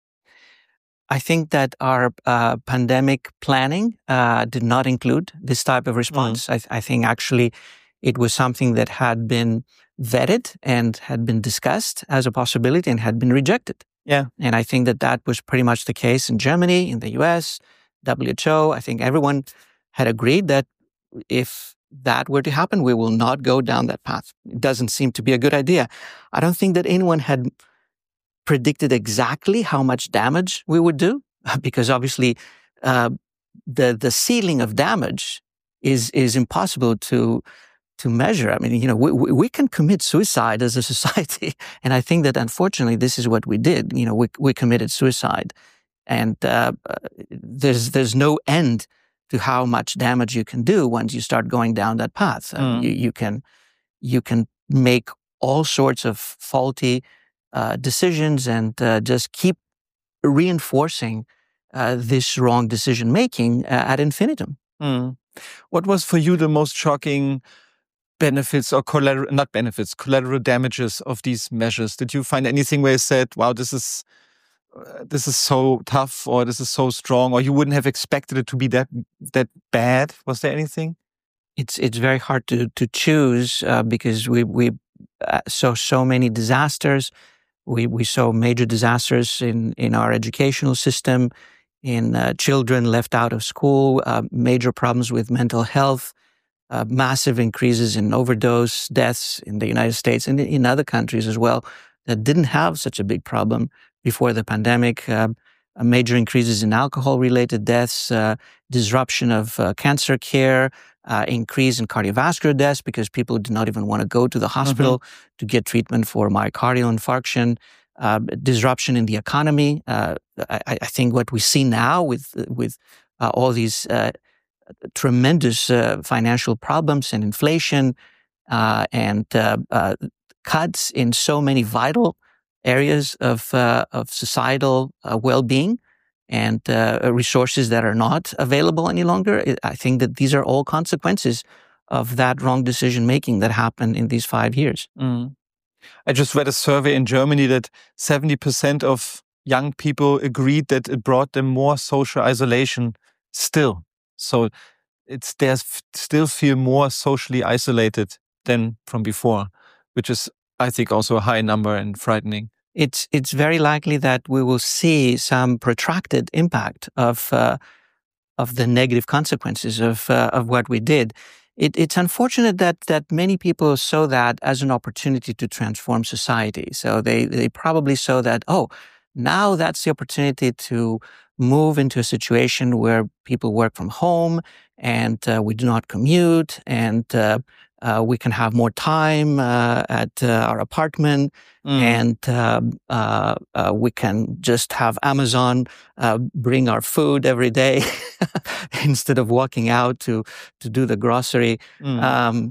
I think that our uh, pandemic planning uh, did not include this type of response. Mm. I, th- I think actually it was something that had been vetted and had been discussed as a possibility and had been rejected. Yeah. And I think that that was pretty much the case in Germany, in the U S, W H O. I think everyone had agreed that if that were to happen, we will not go down that path. It doesn't seem to be a good idea. I don't think that anyone had predicted exactly how much damage we would do, because obviously uh, the the ceiling of damage is is impossible to to measure. I mean, you know, we, we can commit suicide as a society. And I think that unfortunately, this is what we did. You know, we, we committed suicide and uh, there's, there's no end to how much damage you can do once you start going down that path. Mm. Uh, you, you can, you can make all sorts of faulty uh, decisions and uh, just keep reinforcing uh, this wrong decision-making uh, ad infinitum. Mm. What was for you the most shocking benefits or collateral, not benefits, collateral damages of these measures? Did you find anything where you said, wow, this is uh, this is so tough, or this is so strong, or you wouldn't have expected it to be that that bad? Was there anything? It's it's very hard to to choose uh, because we we uh, saw so many disasters. We we saw major disasters in in our educational system, in uh, children left out of school, uh, major problems with mental health. Uh, massive increases in overdose deaths in the United States and in other countries as well that didn't have such a big problem before the pandemic. Uh, uh, major increases in alcohol-related deaths, uh, disruption of uh, cancer care, uh, increase in cardiovascular deaths because people do not even want to go to the hospital mm-hmm. to get treatment for myocardial infarction, uh, disruption in the economy. Uh, I, I think what we see now with with uh, all these uh, tremendous uh, financial problems and inflation uh, and uh, uh, cuts in so many vital areas of uh, of societal uh, well-being and uh, resources that are not available any longer. I think that these are all consequences of that wrong decision-making that happened in these five years. Mm. I just read a survey in Germany that seventy percent of young people agreed that it brought them more social isolation still. So it's they still feel more socially isolated than from before, which is, I think, also a high number and frightening. It's it's very likely that we will see some protracted impact of uh, of the negative consequences of uh, of what we did. It, it's unfortunate that that many people saw that as an opportunity to transform society. So they they probably saw that, oh, now that's the opportunity to move into a situation where people work from home and uh, we do not commute and uh, uh, we can have more time uh, at uh, our apartment mm. and uh, uh, uh, we can just have Amazon uh, bring our food every day instead of walking out to, to do the grocery. Mm. Um,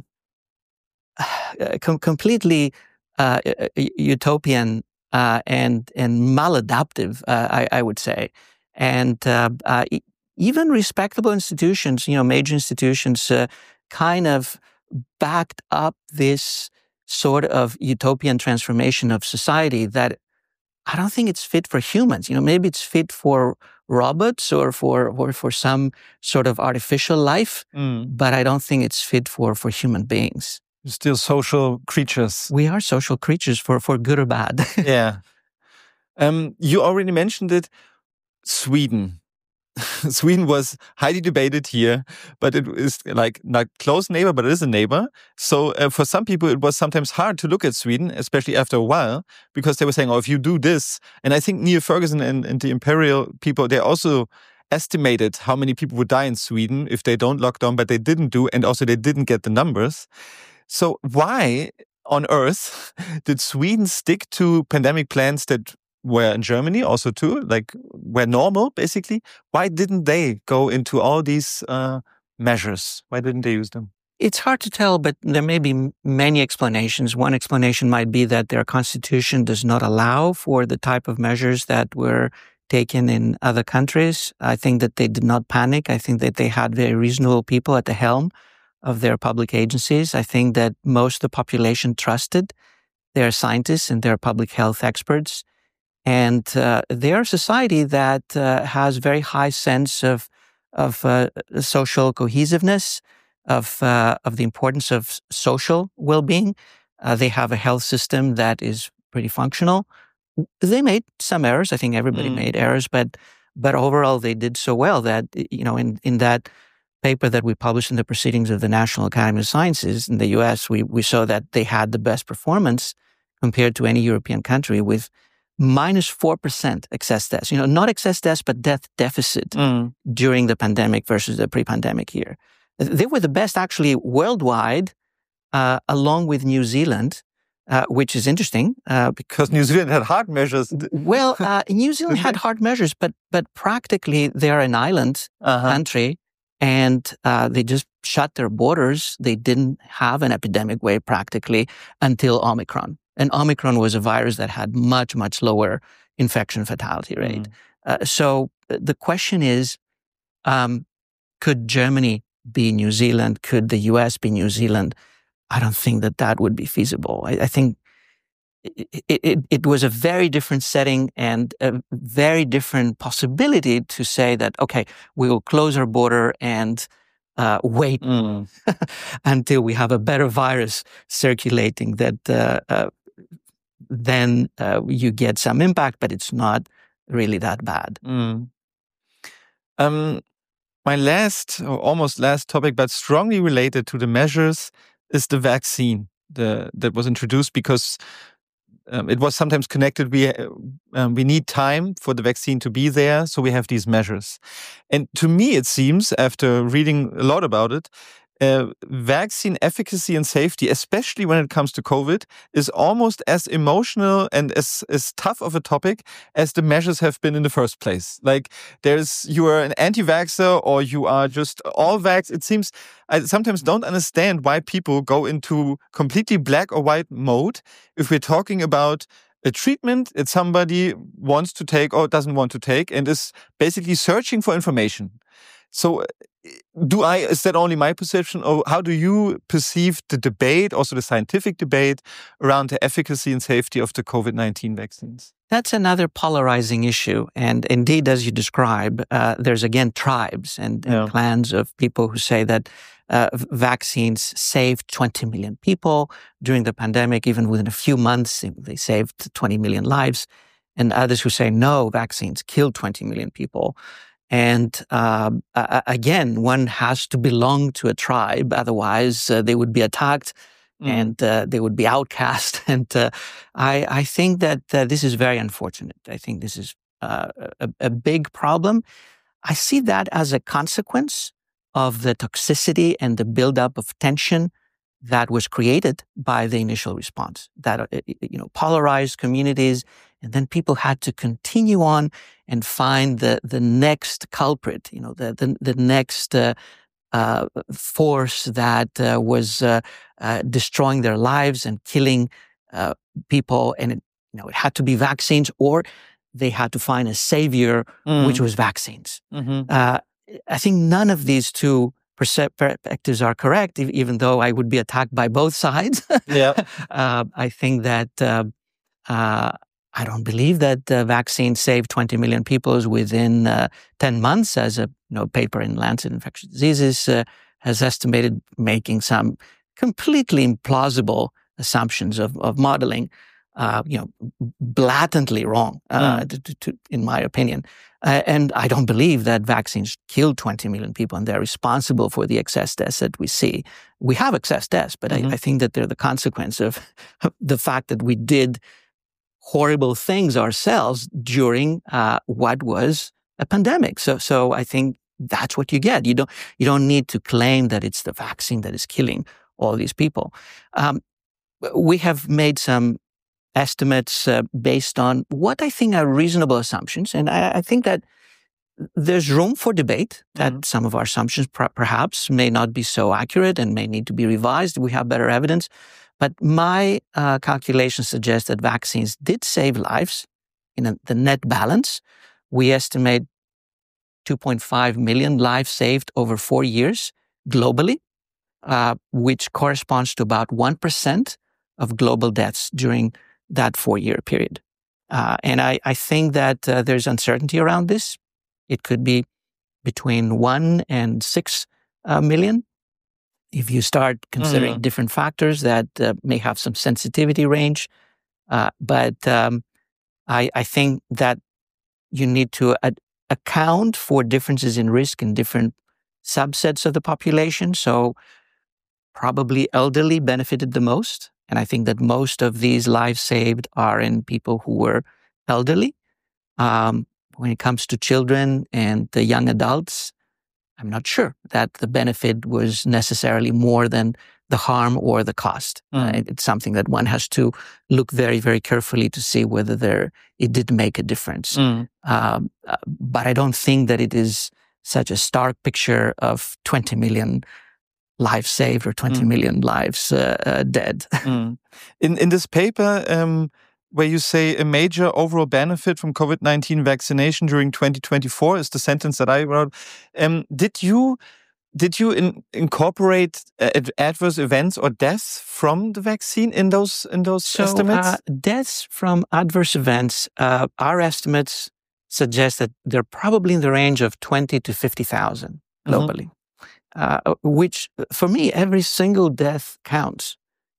com- completely uh, utopian uh, and, and maladaptive, uh, I, I would say. And uh, uh, even respectable institutions, you know, major institutions, uh, kind of backed up this sort of utopian transformation of society that I don't think it's fit for humans. You know, maybe it's fit for robots or for or for some sort of artificial life, mm. but I don't think it's fit for for human beings. You're still social creatures. We are social creatures, for for good or bad. Yeah. Um, you already mentioned it. Sweden. Sweden was highly debated here, but it is like not close neighbor, but it is a neighbor. So uh, for some people, it was sometimes hard to look at Sweden, especially after a while, because they were saying, oh, if you do this, and I think Niall Ferguson and, and the imperial people, they also estimated how many people would die in Sweden if they don't lock down, but they didn't do, and also they didn't get the numbers. So why on earth did Sweden stick to pandemic plans that were in Germany also too, like were normal basically? Why didn't they go into all these uh, measures? Why didn't they use them? It's hard to tell, but there may be many explanations. One explanation might be that their constitution does not allow for the type of measures that were taken in other countries. I think that they did not panic. I think that they had very reasonable people at the helm of their public agencies. I think that most of the population trusted their scientists and their public health experts. And uh, they're a society that uh, has very high sense of of uh, social cohesiveness, of uh, of the importance of social well-being. Uh, they have a health system that is pretty functional. They made some errors. I think everybody mm. made errors, but but overall they did so well that, you know, in in that paper that we published in the Proceedings of the National Academy of Sciences in the U S, we we saw that they had the best performance compared to any European country with minus four percent excess deaths, you know, not excess deaths, but death deficit mm. during the pandemic versus the pre-pandemic year. They were the best actually worldwide, uh, along with New Zealand, uh, which is interesting. Uh, because New Zealand had hard measures. Well, uh, New Zealand had hard measures, but but practically they're an island uh-huh. country and uh, they just shut their borders. They didn't have an epidemic wave practically until Omicron. And Omicron was a virus that had much, much lower infection fatality rate. Mm. Uh, so the question is, um, could Germany be New Zealand? Could the U S be New Zealand? I don't think that that would be feasible. I, I think it, it, it was a very different setting and a very different possibility to say that, okay, we will close our border and Uh, wait mm. until we have a better virus circulating that uh, uh, then uh, you get some impact, but it's not really that bad. Mm. Um, my last, or almost last topic, but strongly related to the measures, is the vaccine the, that was introduced because um, it was sometimes connected. We um, we need time for the vaccine to be there, so we have these measures. And to me, it seems, after reading a lot about it, uh, vaccine efficacy and safety, especially when it comes to COVID, is almost as emotional and as, as tough of a topic as the measures have been in the first place. Like, there's you are an anti-vaxxer or you are just all vax. It seems I sometimes don't understand why people go into completely black or white mode if we're talking about a treatment that somebody wants to take or doesn't want to take and is basically searching for information. So do I, is that only my perception, or how do you perceive the debate, also the scientific debate around the efficacy and safety of the COVID nineteen vaccines? That's another polarizing issue. And indeed, as you describe, uh, there's again tribes and, and yeah. clans of people who say that uh, vaccines saved twenty million people during the pandemic. Even within a few months, they saved twenty million lives. And others who say, no, vaccines killed twenty million people. And uh, uh, again, one has to belong to a tribe. Otherwise, uh, they would be attacked mm. and uh, they would be outcast. And uh, I, I think that uh, this is very unfortunate. I think this is uh, a, a big problem. I see that as a consequence of the toxicity and the buildup of tension that was created by the initial response, that, you know, polarized communities, and then people had to continue on and find the, the next culprit, you know, the, the, the next uh, uh, force that uh, was uh, uh, destroying their lives and killing uh, people. And, it, you know, it had to be vaccines, or they had to find a savior, mm. which was vaccines. Mm-hmm. Uh, I think none of these two perspectives are correct, even though I would be attacked by both sides. Yeah, uh, I think that uh, uh, I don't believe that the vaccine saved twenty million people within uh, ten months, as a you know paper in Lancet Infectious Diseases uh, has estimated, making some completely implausible assumptions of, of modeling. Uh, you know, blatantly wrong, uh, mm. to, to, in my opinion. Uh, and I don't believe that vaccines killed twenty million people and they're responsible for the excess deaths that we see. We have excess deaths, but mm-hmm. I, I think that they're the consequence of the fact that we did horrible things ourselves during uh, what was a pandemic. So, so I think that's what you get. You don't, you don't need to claim that it's the vaccine that is killing all these people. Um, we have made some estimates uh, based on what I think are reasonable assumptions. And I, I think that there's room for debate, that mm-hmm. some of our assumptions pr- perhaps may not be so accurate and may need to be revised. We have better evidence. But my uh, calculations suggest that vaccines did save lives in a, the net balance. We estimate two point five million lives saved over four years globally, uh, which corresponds to about one percent of global deaths during that four-year period. Uh, and I, I think that uh, there's uncertainty around this. It could be between one and six uh, million. If you start considering mm-hmm. different factors that uh, may have some sensitivity range. Uh, but um, I, I think that you need to ad- account for differences in risk in different subsets of the population. So probably elderly benefited the most. And I think that most of these lives saved are in people who were elderly. Um, when it comes to children and the young adults, I'm not sure that the benefit was necessarily more than the harm or the cost. Mm. Uh, it's something that one has to look very, very carefully to see whether there it did make a difference. Mm. Um, uh, but I don't think that it is such a stark picture of twenty million lives saved or twenty mm. million lives uh, uh, dead. Mm. In in this paper, um, where you say a major overall benefit from COVID nineteen vaccination during twenty twenty-four is the sentence that I wrote. Um, did you did you in, incorporate uh, adverse events or deaths from the vaccine in those in those so, estimates? Uh, deaths from adverse events, uh, our estimates suggest that they're probably in the range of twenty to fifty thousand globally. Mm-hmm. Uh, which, for me, every single death counts.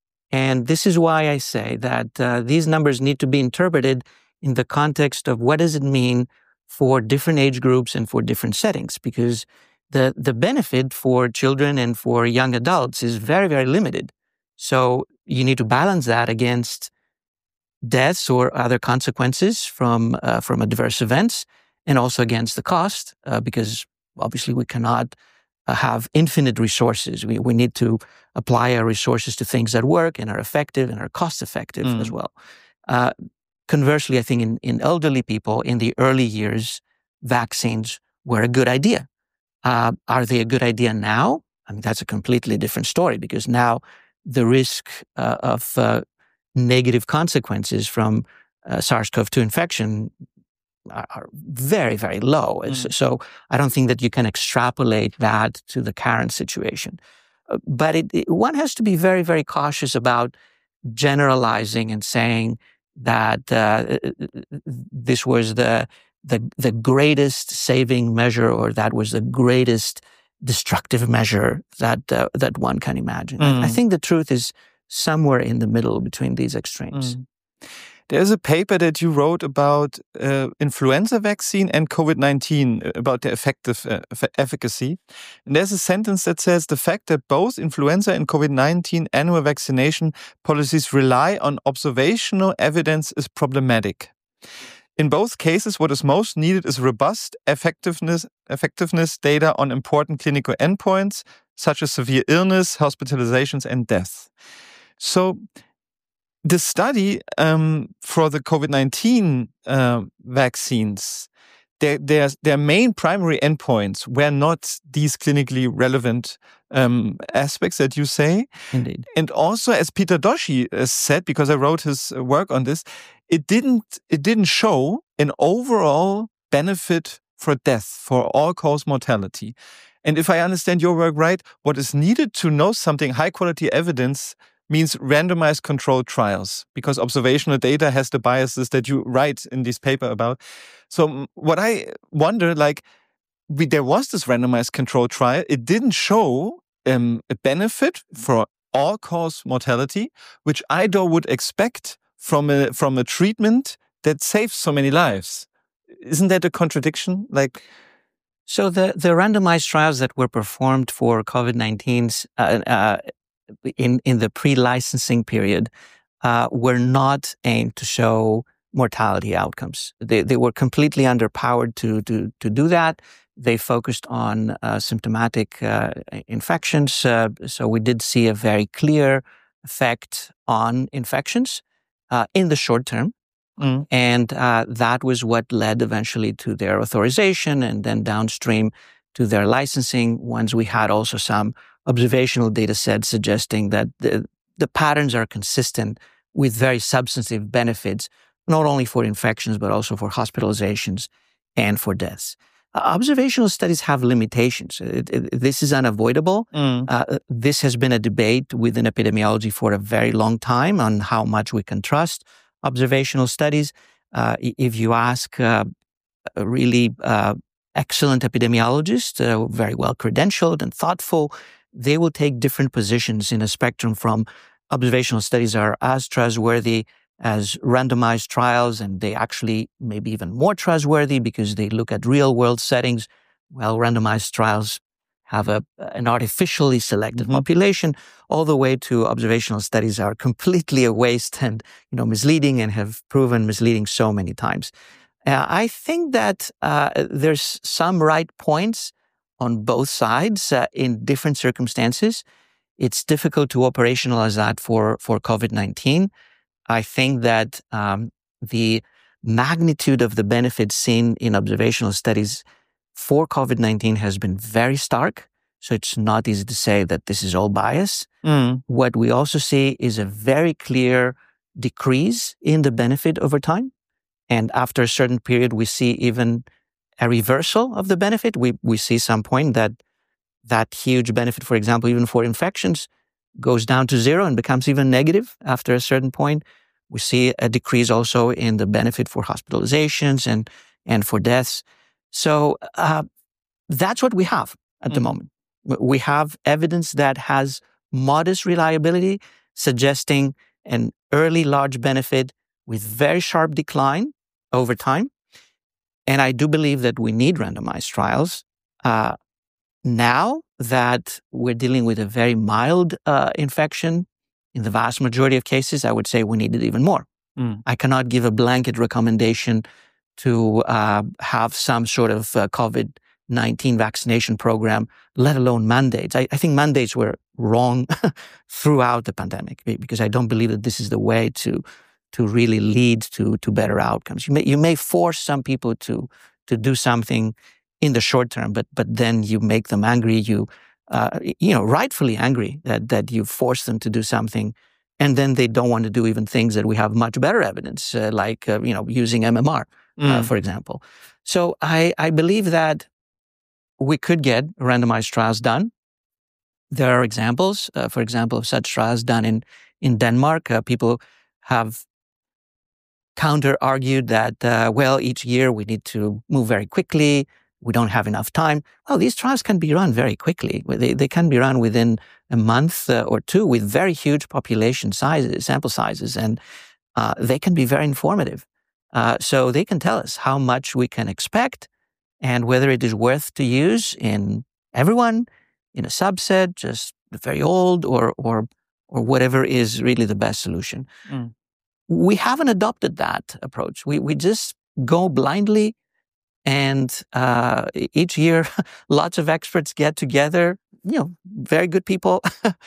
And this is why I say that uh, these numbers need to be interpreted in the context of what does it mean for different age groups and for different settings, because the, the benefit for children and for young adults is very, very limited. So you need to balance that against deaths or other consequences from uh, from adverse events, and also against the cost, uh, because obviously we cannot uh, have infinite resources. We we need to apply our resources to things that work and are effective and are cost effective mm. as well. Uh, conversely, I think in, in elderly people in the early years, vaccines were a good idea. Uh, are they a good idea now? I mean, that's a completely different story, because now the risk uh, of uh, negative consequences from uh, SARS-CoV two infection are, are very, very low. Mm. So I don't think that you can extrapolate that to the current situation. Uh, but it, it, one has to be very, very cautious about generalizing and saying that uh, this was the, the the greatest saving measure, or that was the greatest destructive measure that uh, that one can imagine. Mm. I think the truth is somewhere in the middle between these extremes. Mm. There's a paper that you wrote about uh, influenza vaccine and COVID nineteen, about the effective uh, efficacy. And there's a sentence that says the fact that both influenza and COVID nineteen annual vaccination policies rely on observational evidence is problematic. In both cases, what is most needed is robust effectiveness, effectiveness data on important clinical endpoints, such as severe illness, hospitalizations, and death. So the study um, for the COVID nineteen uh, vaccines, their, their, their main primary endpoints were not these clinically relevant um, aspects that you say. Indeed. And also, as Peter Doshi uh, said, because I wrote his work on this, it didn't, it didn't show an overall benefit for death, for all-cause mortality. And if I understand your work right, what is needed to know something, high-quality evidence, means randomized controlled trials, because observational data has the biases that you write in this paper about. So what I wonder, like, we, there was this randomized controlled trial. It didn't show um, a benefit for all-cause mortality, which I though would expect from a from a treatment that saves so many lives. Isn't that a contradiction? Like, so the the randomized trials that were performed for COVID nineteen's uh, uh, in in the pre-licensing period uh, were not aimed to show mortality outcomes. They they were completely underpowered to to to do that. They focused on uh, symptomatic uh, infections, uh, so we did see a very clear effect on infections uh, in the short term. Mm. And uh, that was what led eventually to their authorization, and then downstream to their licensing, once we had also some observational data sets suggesting that the, the patterns are consistent with very substantive benefits, not only for infections, but also for hospitalizations and for deaths. Uh, observational studies have limitations. It, it, this is unavoidable. Mm. Uh, this has been a debate within epidemiology for a very long time on how much we can trust observational studies. Uh, if you ask uh, a really uh, excellent epidemiologists, uh, very well credentialed and thoughtful, they will take different positions in a spectrum from observational studies are as trustworthy as randomized trials, and they actually may be even more trustworthy because they look at real-world settings, while randomized trials have a, an artificially selected mm-hmm. population, all the way to observational studies are completely a waste and, you know, misleading, and have proven misleading so many times. Uh, I think that uh, there's some right points on both sides uh, in different circumstances. It's difficult to operationalize that for, for COVID nineteen. I think that um, the magnitude of the benefits seen in observational studies for COVID nineteen has been very stark. So it's not easy to say that this is all bias. Mm. What we also see is a very clear decrease in the benefit over time. And after a certain period, we see even a reversal of the benefit. We we see some point that that huge benefit, for example, even for infections, goes down to zero and becomes even negative after a certain point. We see a decrease also in the benefit for hospitalizations and, and for deaths. So uh, that's what we have at mm. the moment. We have evidence that has modest reliability, suggesting an early large benefit with very sharp decline over time. And I do believe that we need randomized trials. Uh, now that we're dealing with a very mild uh, infection, in the vast majority of cases, I would say we need it even more. Mm. I cannot give a blanket recommendation to uh, have some sort of uh, COVID nineteen vaccination program, let alone mandates. I, I think mandates were wrong throughout the pandemic, because I don't believe that this is the way to to really lead to to better outcomes. You may you may force some people to to do something in the short term, but but then you make them angry. You uh, you know rightfully angry that that you force them to do something, and then they don't want to do even things that we have much better evidence, uh, like uh, you know using M M R, mm. uh, for example. So I I believe that we could get randomized trials done. There are examples, uh, for example, of such trials done in, in Denmark. Uh, people have counter-argued that, uh, well, each year we need to move very quickly. We don't have enough time. Well, these trials can be run very quickly. They, they can be run within a month uh, or two with very huge population sizes, sample sizes, and uh, they can be very informative. Uh, so they can tell us how much we can expect, and whether it is worth to use in everyone, in a subset, just very old, or or or whatever is really the best solution. Mm. We haven't adopted that approach. We we just go blindly, and uh, each year, lots of experts get together, you know, very good people,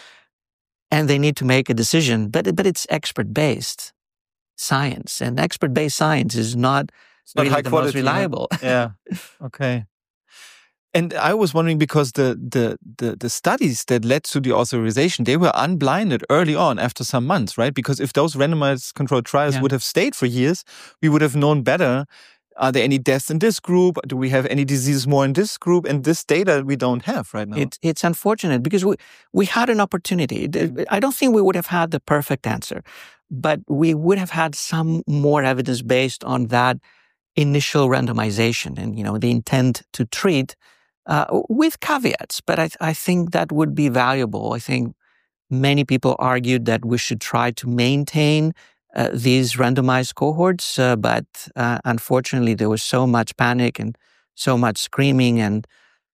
and they need to make a decision. But but it's expert-based science, and expert-based science is not It's not really high the quality, most reliable. Yeah. Okay. And I was wondering, because the, the the the studies that led to the authorization, they were unblinded early on after some months, right? Because if those randomized controlled trials yeah. would have stayed for years, we would have known better. Are there any deaths in this group? Do we have any diseases more in this group? And this data we don't have right now. It, it's unfortunate, because we, we had an opportunity. I don't think we would have had the perfect answer, but we would have had some more evidence based on that initial randomization and, you know, the intent to treat, uh, with caveats. But I, I think that would be valuable. I think many people argued that we should try to maintain uh, these randomized cohorts, uh, but uh, unfortunately there was so much panic and so much screaming, and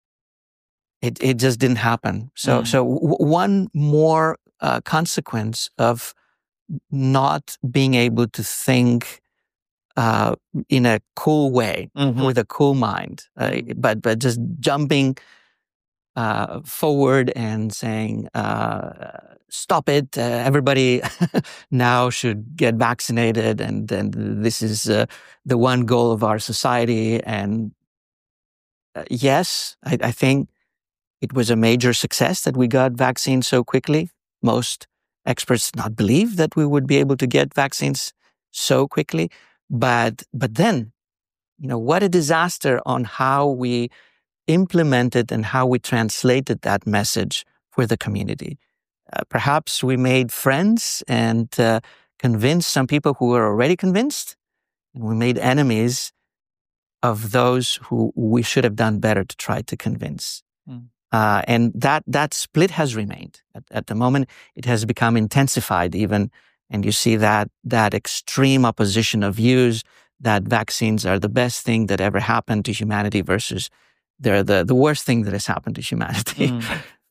it it just didn't happen. So mm. so w- one more uh, consequence of not being able to think Uh, in a cool way, mm-hmm. with a cool mind, uh, but but just jumping uh, forward and saying, uh, "Stop it! Uh, everybody now should get vaccinated, and and this is uh, the one goal of our society." And uh, yes, I, I think it was a major success that we got vaccines so quickly. Most experts did not believe that we would be able to get vaccines so quickly. But but then, you know, what a disaster on how we implemented and how we translated that message for the community. Uh, perhaps we made friends and uh, convinced some people who were already convinced, and we made enemies of those who we should have done better to try to convince. Mm. Uh, and that that split has remained. At, at the moment, it has become intensified even. And you see that that extreme opposition of views that vaccines are the best thing that ever happened to humanity versus they're the, the worst thing that has happened to humanity. Mm.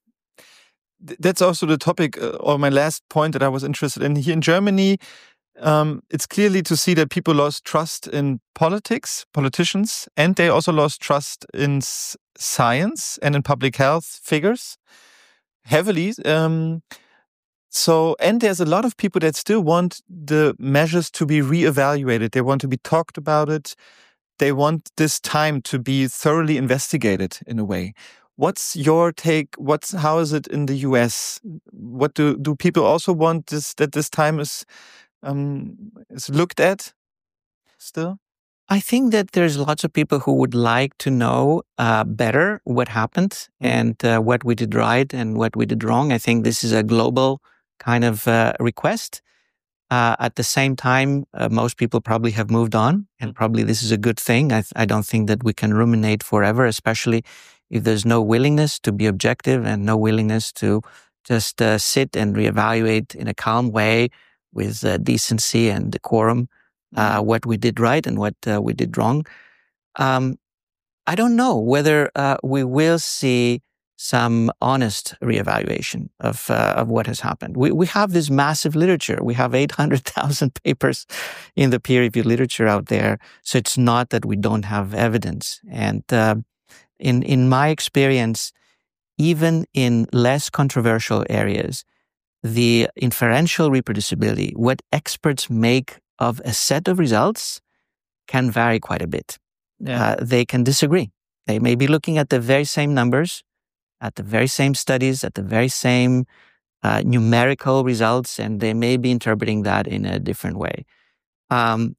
That's also the topic, uh, or my last point that I was interested in. Here in Germany, um, it's clearly to see that people lost trust in politics, politicians, and they also lost trust in s- science and in public health figures heavily. Um, So, and there's a lot of people that still want the measures to be reevaluated. They want to be talked about it. They want this time to be thoroughly investigated in a way. What's your take? What's, how is it in the U S? What do, do people also want this, that this time is, um, is looked at still? I think that there's lots of people who would like to know uh, better what happened mm-hmm. and uh, what we did right and what we did wrong. I think this is a global kind of uh, request. Uh, at the same time, uh, most people probably have moved on, and probably this is a good thing. I, I don't think that we can ruminate forever, especially if there's no willingness to be objective and no willingness to just uh, sit and reevaluate in a calm way with uh, decency and decorum uh, what we did right and what uh, we did wrong. Um, I don't know whether uh, we will see some honest reevaluation of uh, of what has happened. We we have this massive literature. We have eight hundred thousand papers in the peer-reviewed literature out there. So it's not that we don't have evidence. And uh, in in my experience, even in less controversial areas, the inferential reproducibility, what experts make of a set of results, can vary quite a bit. Yeah. Uh, they can disagree. They may be looking at the very same numbers, at the very same studies, at the very same uh, numerical results, and they may be interpreting that in a different way. Um,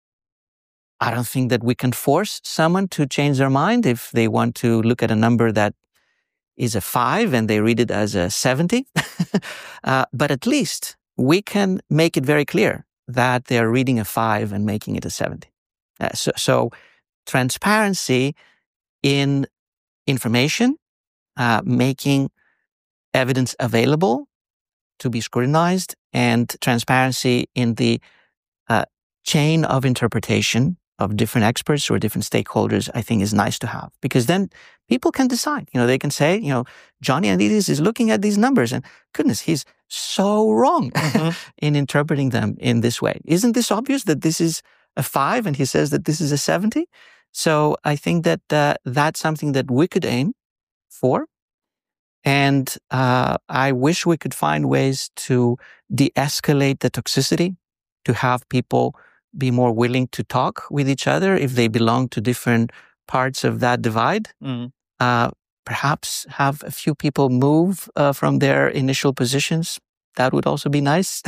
I don't think that we can force someone to change their mind if they want to look at a number that is a five and they read it as a seventy. uh, but at least we can make it very clear that they're reading a five and making it a seventy. Uh, so, so transparency in information, uh, making evidence available to be scrutinized, and transparency in the uh, chain of interpretation of different experts or different stakeholders, I think is nice to have, because then people can decide. You know, they can say, you know, Johnny Anides is looking at these numbers and goodness, he's so wrong mm-hmm. in interpreting them in this way. Isn't this obvious that this is a five and he says that this is a seventy? So I think that uh, that's something that we could aim for. And uh, I wish we could find ways to de-escalate the toxicity, to have people be more willing to talk with each other if they belong to different parts of that divide. Mm. Uh, perhaps have a few people move uh, from their initial positions. That would also be nice.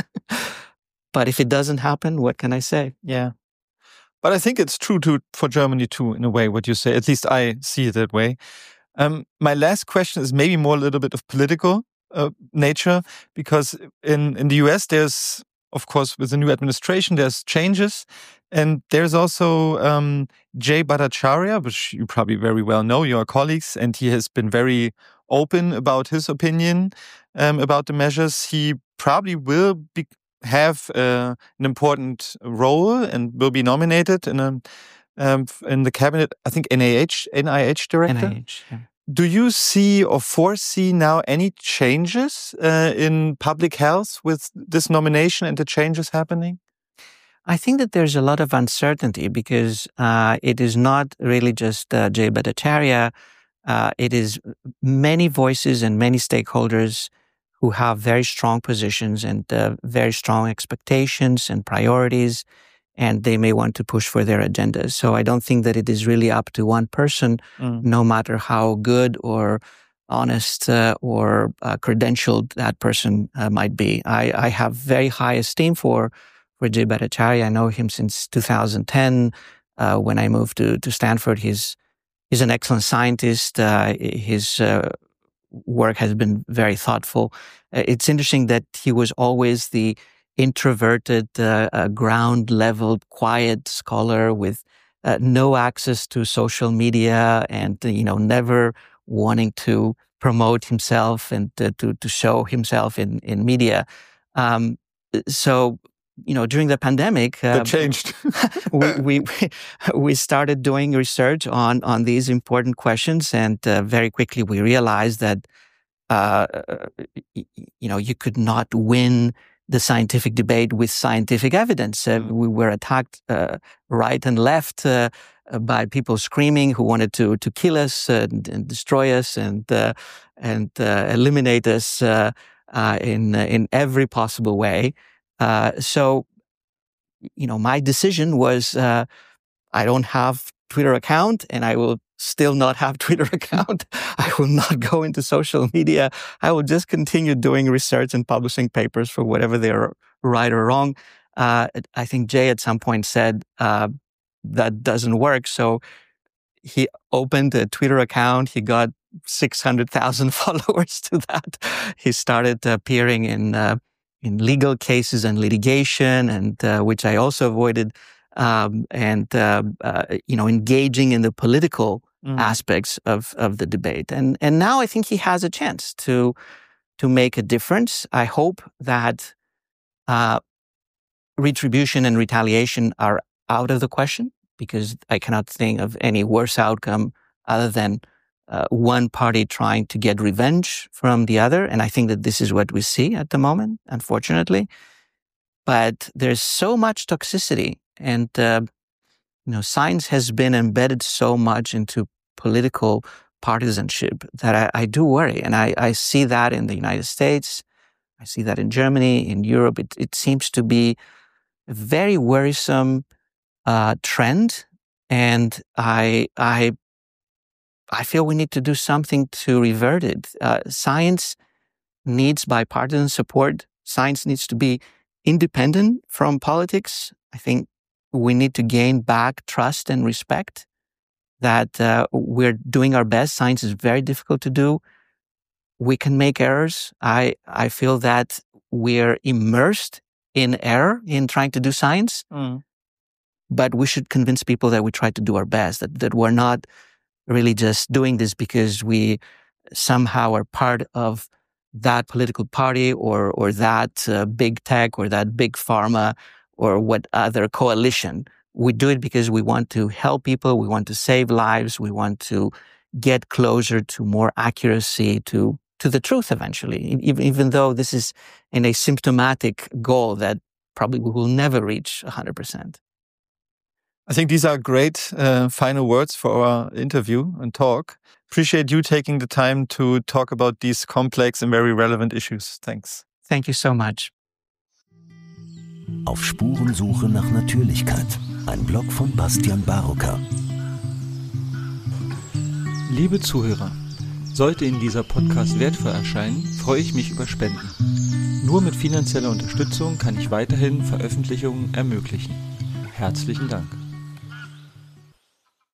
But if it doesn't happen, what can I say? Yeah. But I think it's true to for Germany too, in a way, what you say. At least I see it that way. Um, my last question is maybe more a little bit of political uh, nature, because in, in the U S there's, of course, with the new administration, there's changes. And there's also um, Jay Bhattacharya, which you probably very well know, your colleagues, and he has been very open about his opinion um, about the measures. He probably will be, have uh, an important role and will be nominated in a um, in the cabinet, I think N I H, N I H director. N I H, yeah. Do you see or foresee now any changes uh, in public health with this nomination and the changes happening? I think that there's a lot of uncertainty because uh, it is not really just uh, Jay Bhattacharya. Uh, it is many voices and many stakeholders who have very strong positions and uh, very strong expectations and priorities, and they may want to push for their agendas. So I don't think that it is really up to one person, mm. no matter how good or honest uh, or uh, credentialed that person uh, might be. I, I have very high esteem for, for Jay Bhattacharya. I know him since two thousand ten. Uh, when I moved to, to Stanford, he's, he's an excellent scientist. Uh, his uh, work has been very thoughtful. Uh, it's interesting that he was always the introverted, uh, uh, ground-level, quiet scholar with uh, no access to social media and, uh, you know, never wanting to promote himself and uh, to to show himself in, in media. Um, so, you know, during the pandemic... Uh, that changed. we, we we started doing research on, on these important questions, and uh, very quickly we realized that, uh, you know, you could not win the scientific debate with scientific evidence. Uh, we were attacked uh, right and left uh, by people screaming who wanted to to kill us and, and destroy us and uh, and uh, eliminate us uh, uh, in in every possible way. Uh, so, you know, my decision was uh, I don't have Twitter account, and I will still not have Twitter account. I will not go into social media. I will just continue doing research and publishing papers for whatever they are right or wrong. Uh, I think Jay at some point said uh, that doesn't work. So he opened a Twitter account. He got six hundred thousand followers to that. He started appearing in uh, in legal cases and litigation, and uh, which I also avoided. Um, and, uh, uh, you know, engaging in the political mm. aspects of, of the debate. And, and now I think he has a chance to, to make a difference. I hope that, uh, retribution and retaliation are out of the question, because I cannot think of any worse outcome other than, uh, one party trying to get revenge from the other. And I think that this is what we see at the moment, unfortunately. But there's so much toxicity, and uh, you know, science has been embedded so much into political partisanship that I, I do worry. And I, I see that in the United States. I see that in Germany, in Europe. It, it seems to be a very worrisome uh, trend. And I, I, I feel we need to do something to revert it. Uh, science needs bipartisan support. Science needs to be independent from politics. I think we need to gain back trust and respect that uh, we're doing our best. Science is very difficult to do. We can make errors. I, I feel that we're immersed in error in trying to do science, mm. but we should convince people that we try to do our best, that, that we're not really just doing this because we somehow are part of that political party or, or that uh, big tech or that big pharma or what other coalition. We do it because we want to help people, we want to save lives, we want to get closer to more accuracy, to, to the truth eventually, even, even though this is an asymptomatic goal that probably we will never reach one hundred percent. I think these are great uh, final words for our interview and talk. Appreciate you taking the time to talk about these complex and very relevant issues. Thanks. Thank you so much. Auf Spurensuche nach Natürlichkeit. Ein Blog von Bastian Barocker. Liebe Zuhörer, sollte Ihnen dieser Podcast wertvoll erscheinen, freue ich mich über Spenden. Nur mit finanzieller Unterstützung kann ich weiterhin Veröffentlichungen ermöglichen. Herzlichen Dank.